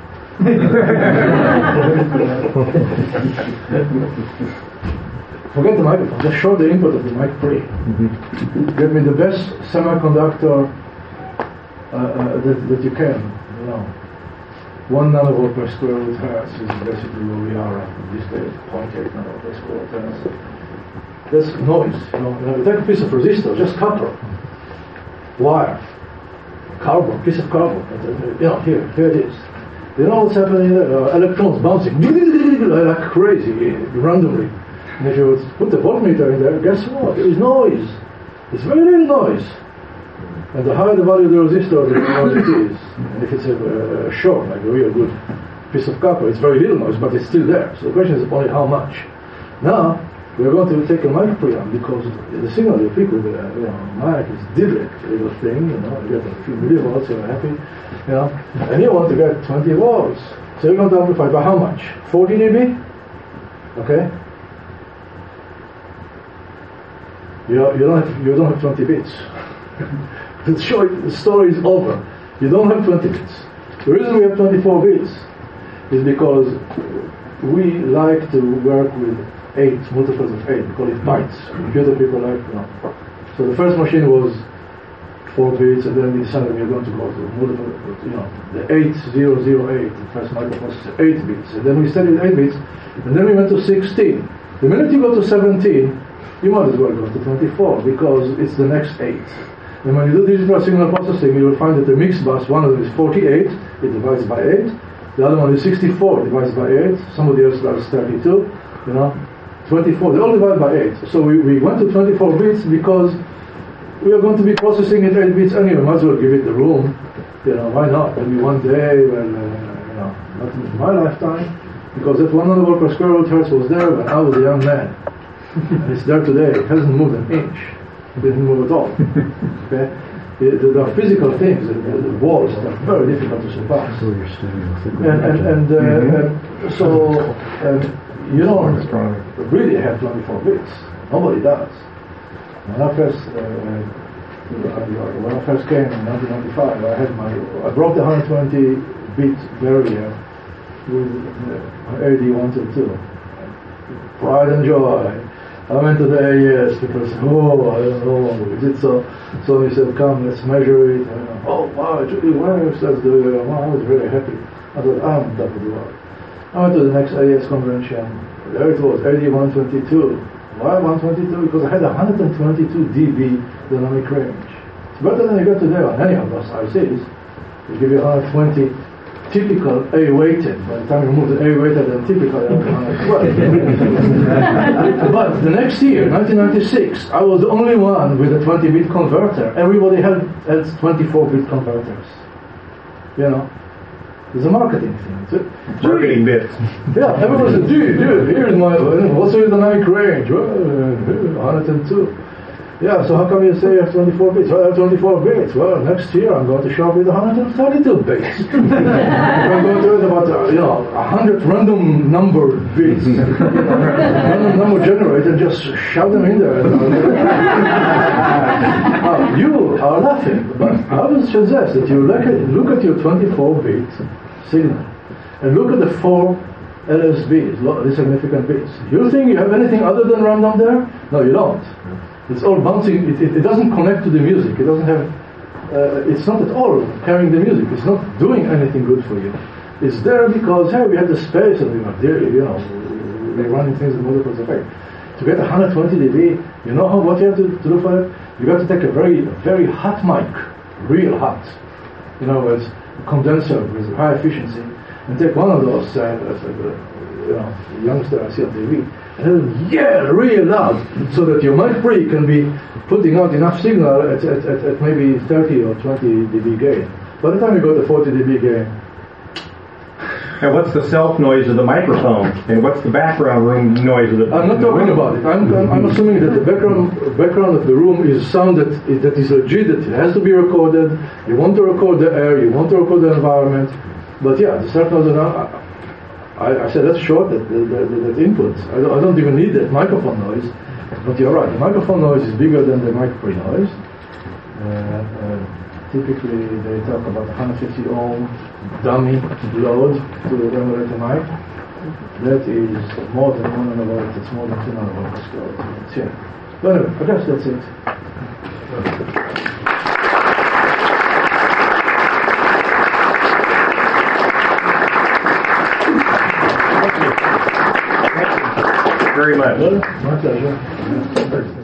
Forget the microphone, just show the input of the mic pre. Mm-hmm. Give me the best semiconductor uh, uh, that, that you can, you know. One nanovolt per square root hertz is basically where we are at these days, zero point eight nanovolt per square root hertz. That's noise, you know. You take a piece of resistor, just copper, wire, carbon, piece of carbon, you know, here, here it is. You know what's happening there? Uh, electrons bouncing like crazy, randomly. And if you would put the voltmeter in there, guess what? There is noise. It's very little noise. And the higher the value of the resistor, the more noise it is. And if it's a, a short, like a real good piece of copper, it's very little noise, but it's still there. So the question is only how much. Now, we're going to take a mic preamp because the signal you pick with the you know, mic is direct little thing, you know, you get a few millivolts, you're happy, you know, and you want to get twenty volts. So you're going to amplify by how much? forty decibels? Okay? You, you don't have, you don't have twenty bits. The, show, the story is over. You don't have twenty bits. The reason we have twenty-four bits is because we like to work with eight, multiples of eight. We call it bytes. Computer people like, you know. So the first machine was four bits, and then we decided we are going to go to multiple, you know, the eight zero zero eight, the first microprocessor, eight bits. And then we studied eight bits, and then we went to sixteen. The minute you go to seventeen, you might as well go to twenty-four, because it's the next eight. And when you do digital signal processing, you will find that the mixed bus, one of them is forty-eight, it divides by eight. The other one is sixty-four, divides by eight. Somebody else does thirty-two, you know, twenty-four. They all divide by eight. So we, we went to twenty-four bits because we are going to be processing it eight bits anyway. Might as well give it the room. You know, why not? Maybe one day, well, uh, you know, not in my lifetime, because that one hundred per square root hertz was there when I was a young man. And it's there today. It hasn't moved an inch. It didn't move at all. Okay? The, the, the physical things, the, the, the walls, are very difficult to surpass. And, and, and, uh, mm-hmm. and so, um, you don't really have twenty-four bits. Nobody does. When I first, uh, when I first came in nineteen ninety-five, I had my, I broke the one hundred twenty bit barrier with uh, A D one twenty-two. Pride and joy. I went to the A E S, people said, oh, I don't know, we did so. So he said, come, let's measure it. And, uh, oh, wow, it really works, let's do it. Wow, I was very happy. I thought, I'm on top of the world. I went to the next A E S convention. There it was, A D one twenty-two. Why one twenty-two? Because I had one hundred twenty-two D B dynamic range. It's better than you get today on any of those I Cs. They give you one hundred twenty typical A-weighted. By the time you move the A-weighted and typical, you have one hundred twelve. But the next year, nineteen ninety-six, I was the only one with a twenty bit converter. Everybody had, had twenty-four bit converters. You know? It's a marketing thing. It's a, marketing bits. Yeah, everybody said, dude, dude, here's my, what's your dynamic range? Well, one hundred two. Yeah, so how come you say you have twenty-four bits? Well, I have twenty-four bits. Well, next year I'm going to show up with one hundred thirty-two bits. I'm going to do about, uh, you know, one hundred random number bits. You know, random number generator, just shove them in there. uh, you are laughing, but I would suggest that you look at, look at your twenty-four bit signal and look at the four L S Bs, the significant bits. You think you have anything other than random there? No, you don't. It's all bouncing. It, it, it doesn't connect to the music. It doesn't have. Uh, it's not at all carrying the music. It's not doing anything good for you. It's there because hey, we have the space and we are there. You know, we're running things in multiples of eight. To get one hundred twenty D B, you know how what you have to, to do for it? You got to take a very very hot mic, real hot. You know, it's a condenser with high efficiency, and take one of those. Uh, uh, you know, youngster I see on T V. And yeah, really loud, so that your mic pre can be putting out enough signal at, at, at, at maybe thirty or twenty D B gain. By the time you go to forty D B gain. And what's the self noise of the microphone? And what's the background room noise of the I'm not talking about it. I'm, I'm, I'm assuming that the background background of the room is sound that, that is legit, that it has to be recorded. You want to record the air, you want to record the environment. But yeah, the self noise, I, I said that's short, that, that, that, that input. I don't, I don't even need that microphone noise. But you're right, the microphone noise is bigger than the mic pre noise. Uh, uh, typically, they talk about one hundred fifty ohm dummy load to regulate the mic. That is more than one nanovolt, it's more than two nanovolts. So, yeah. But anyway, I guess that's it. Very much. My pleasure.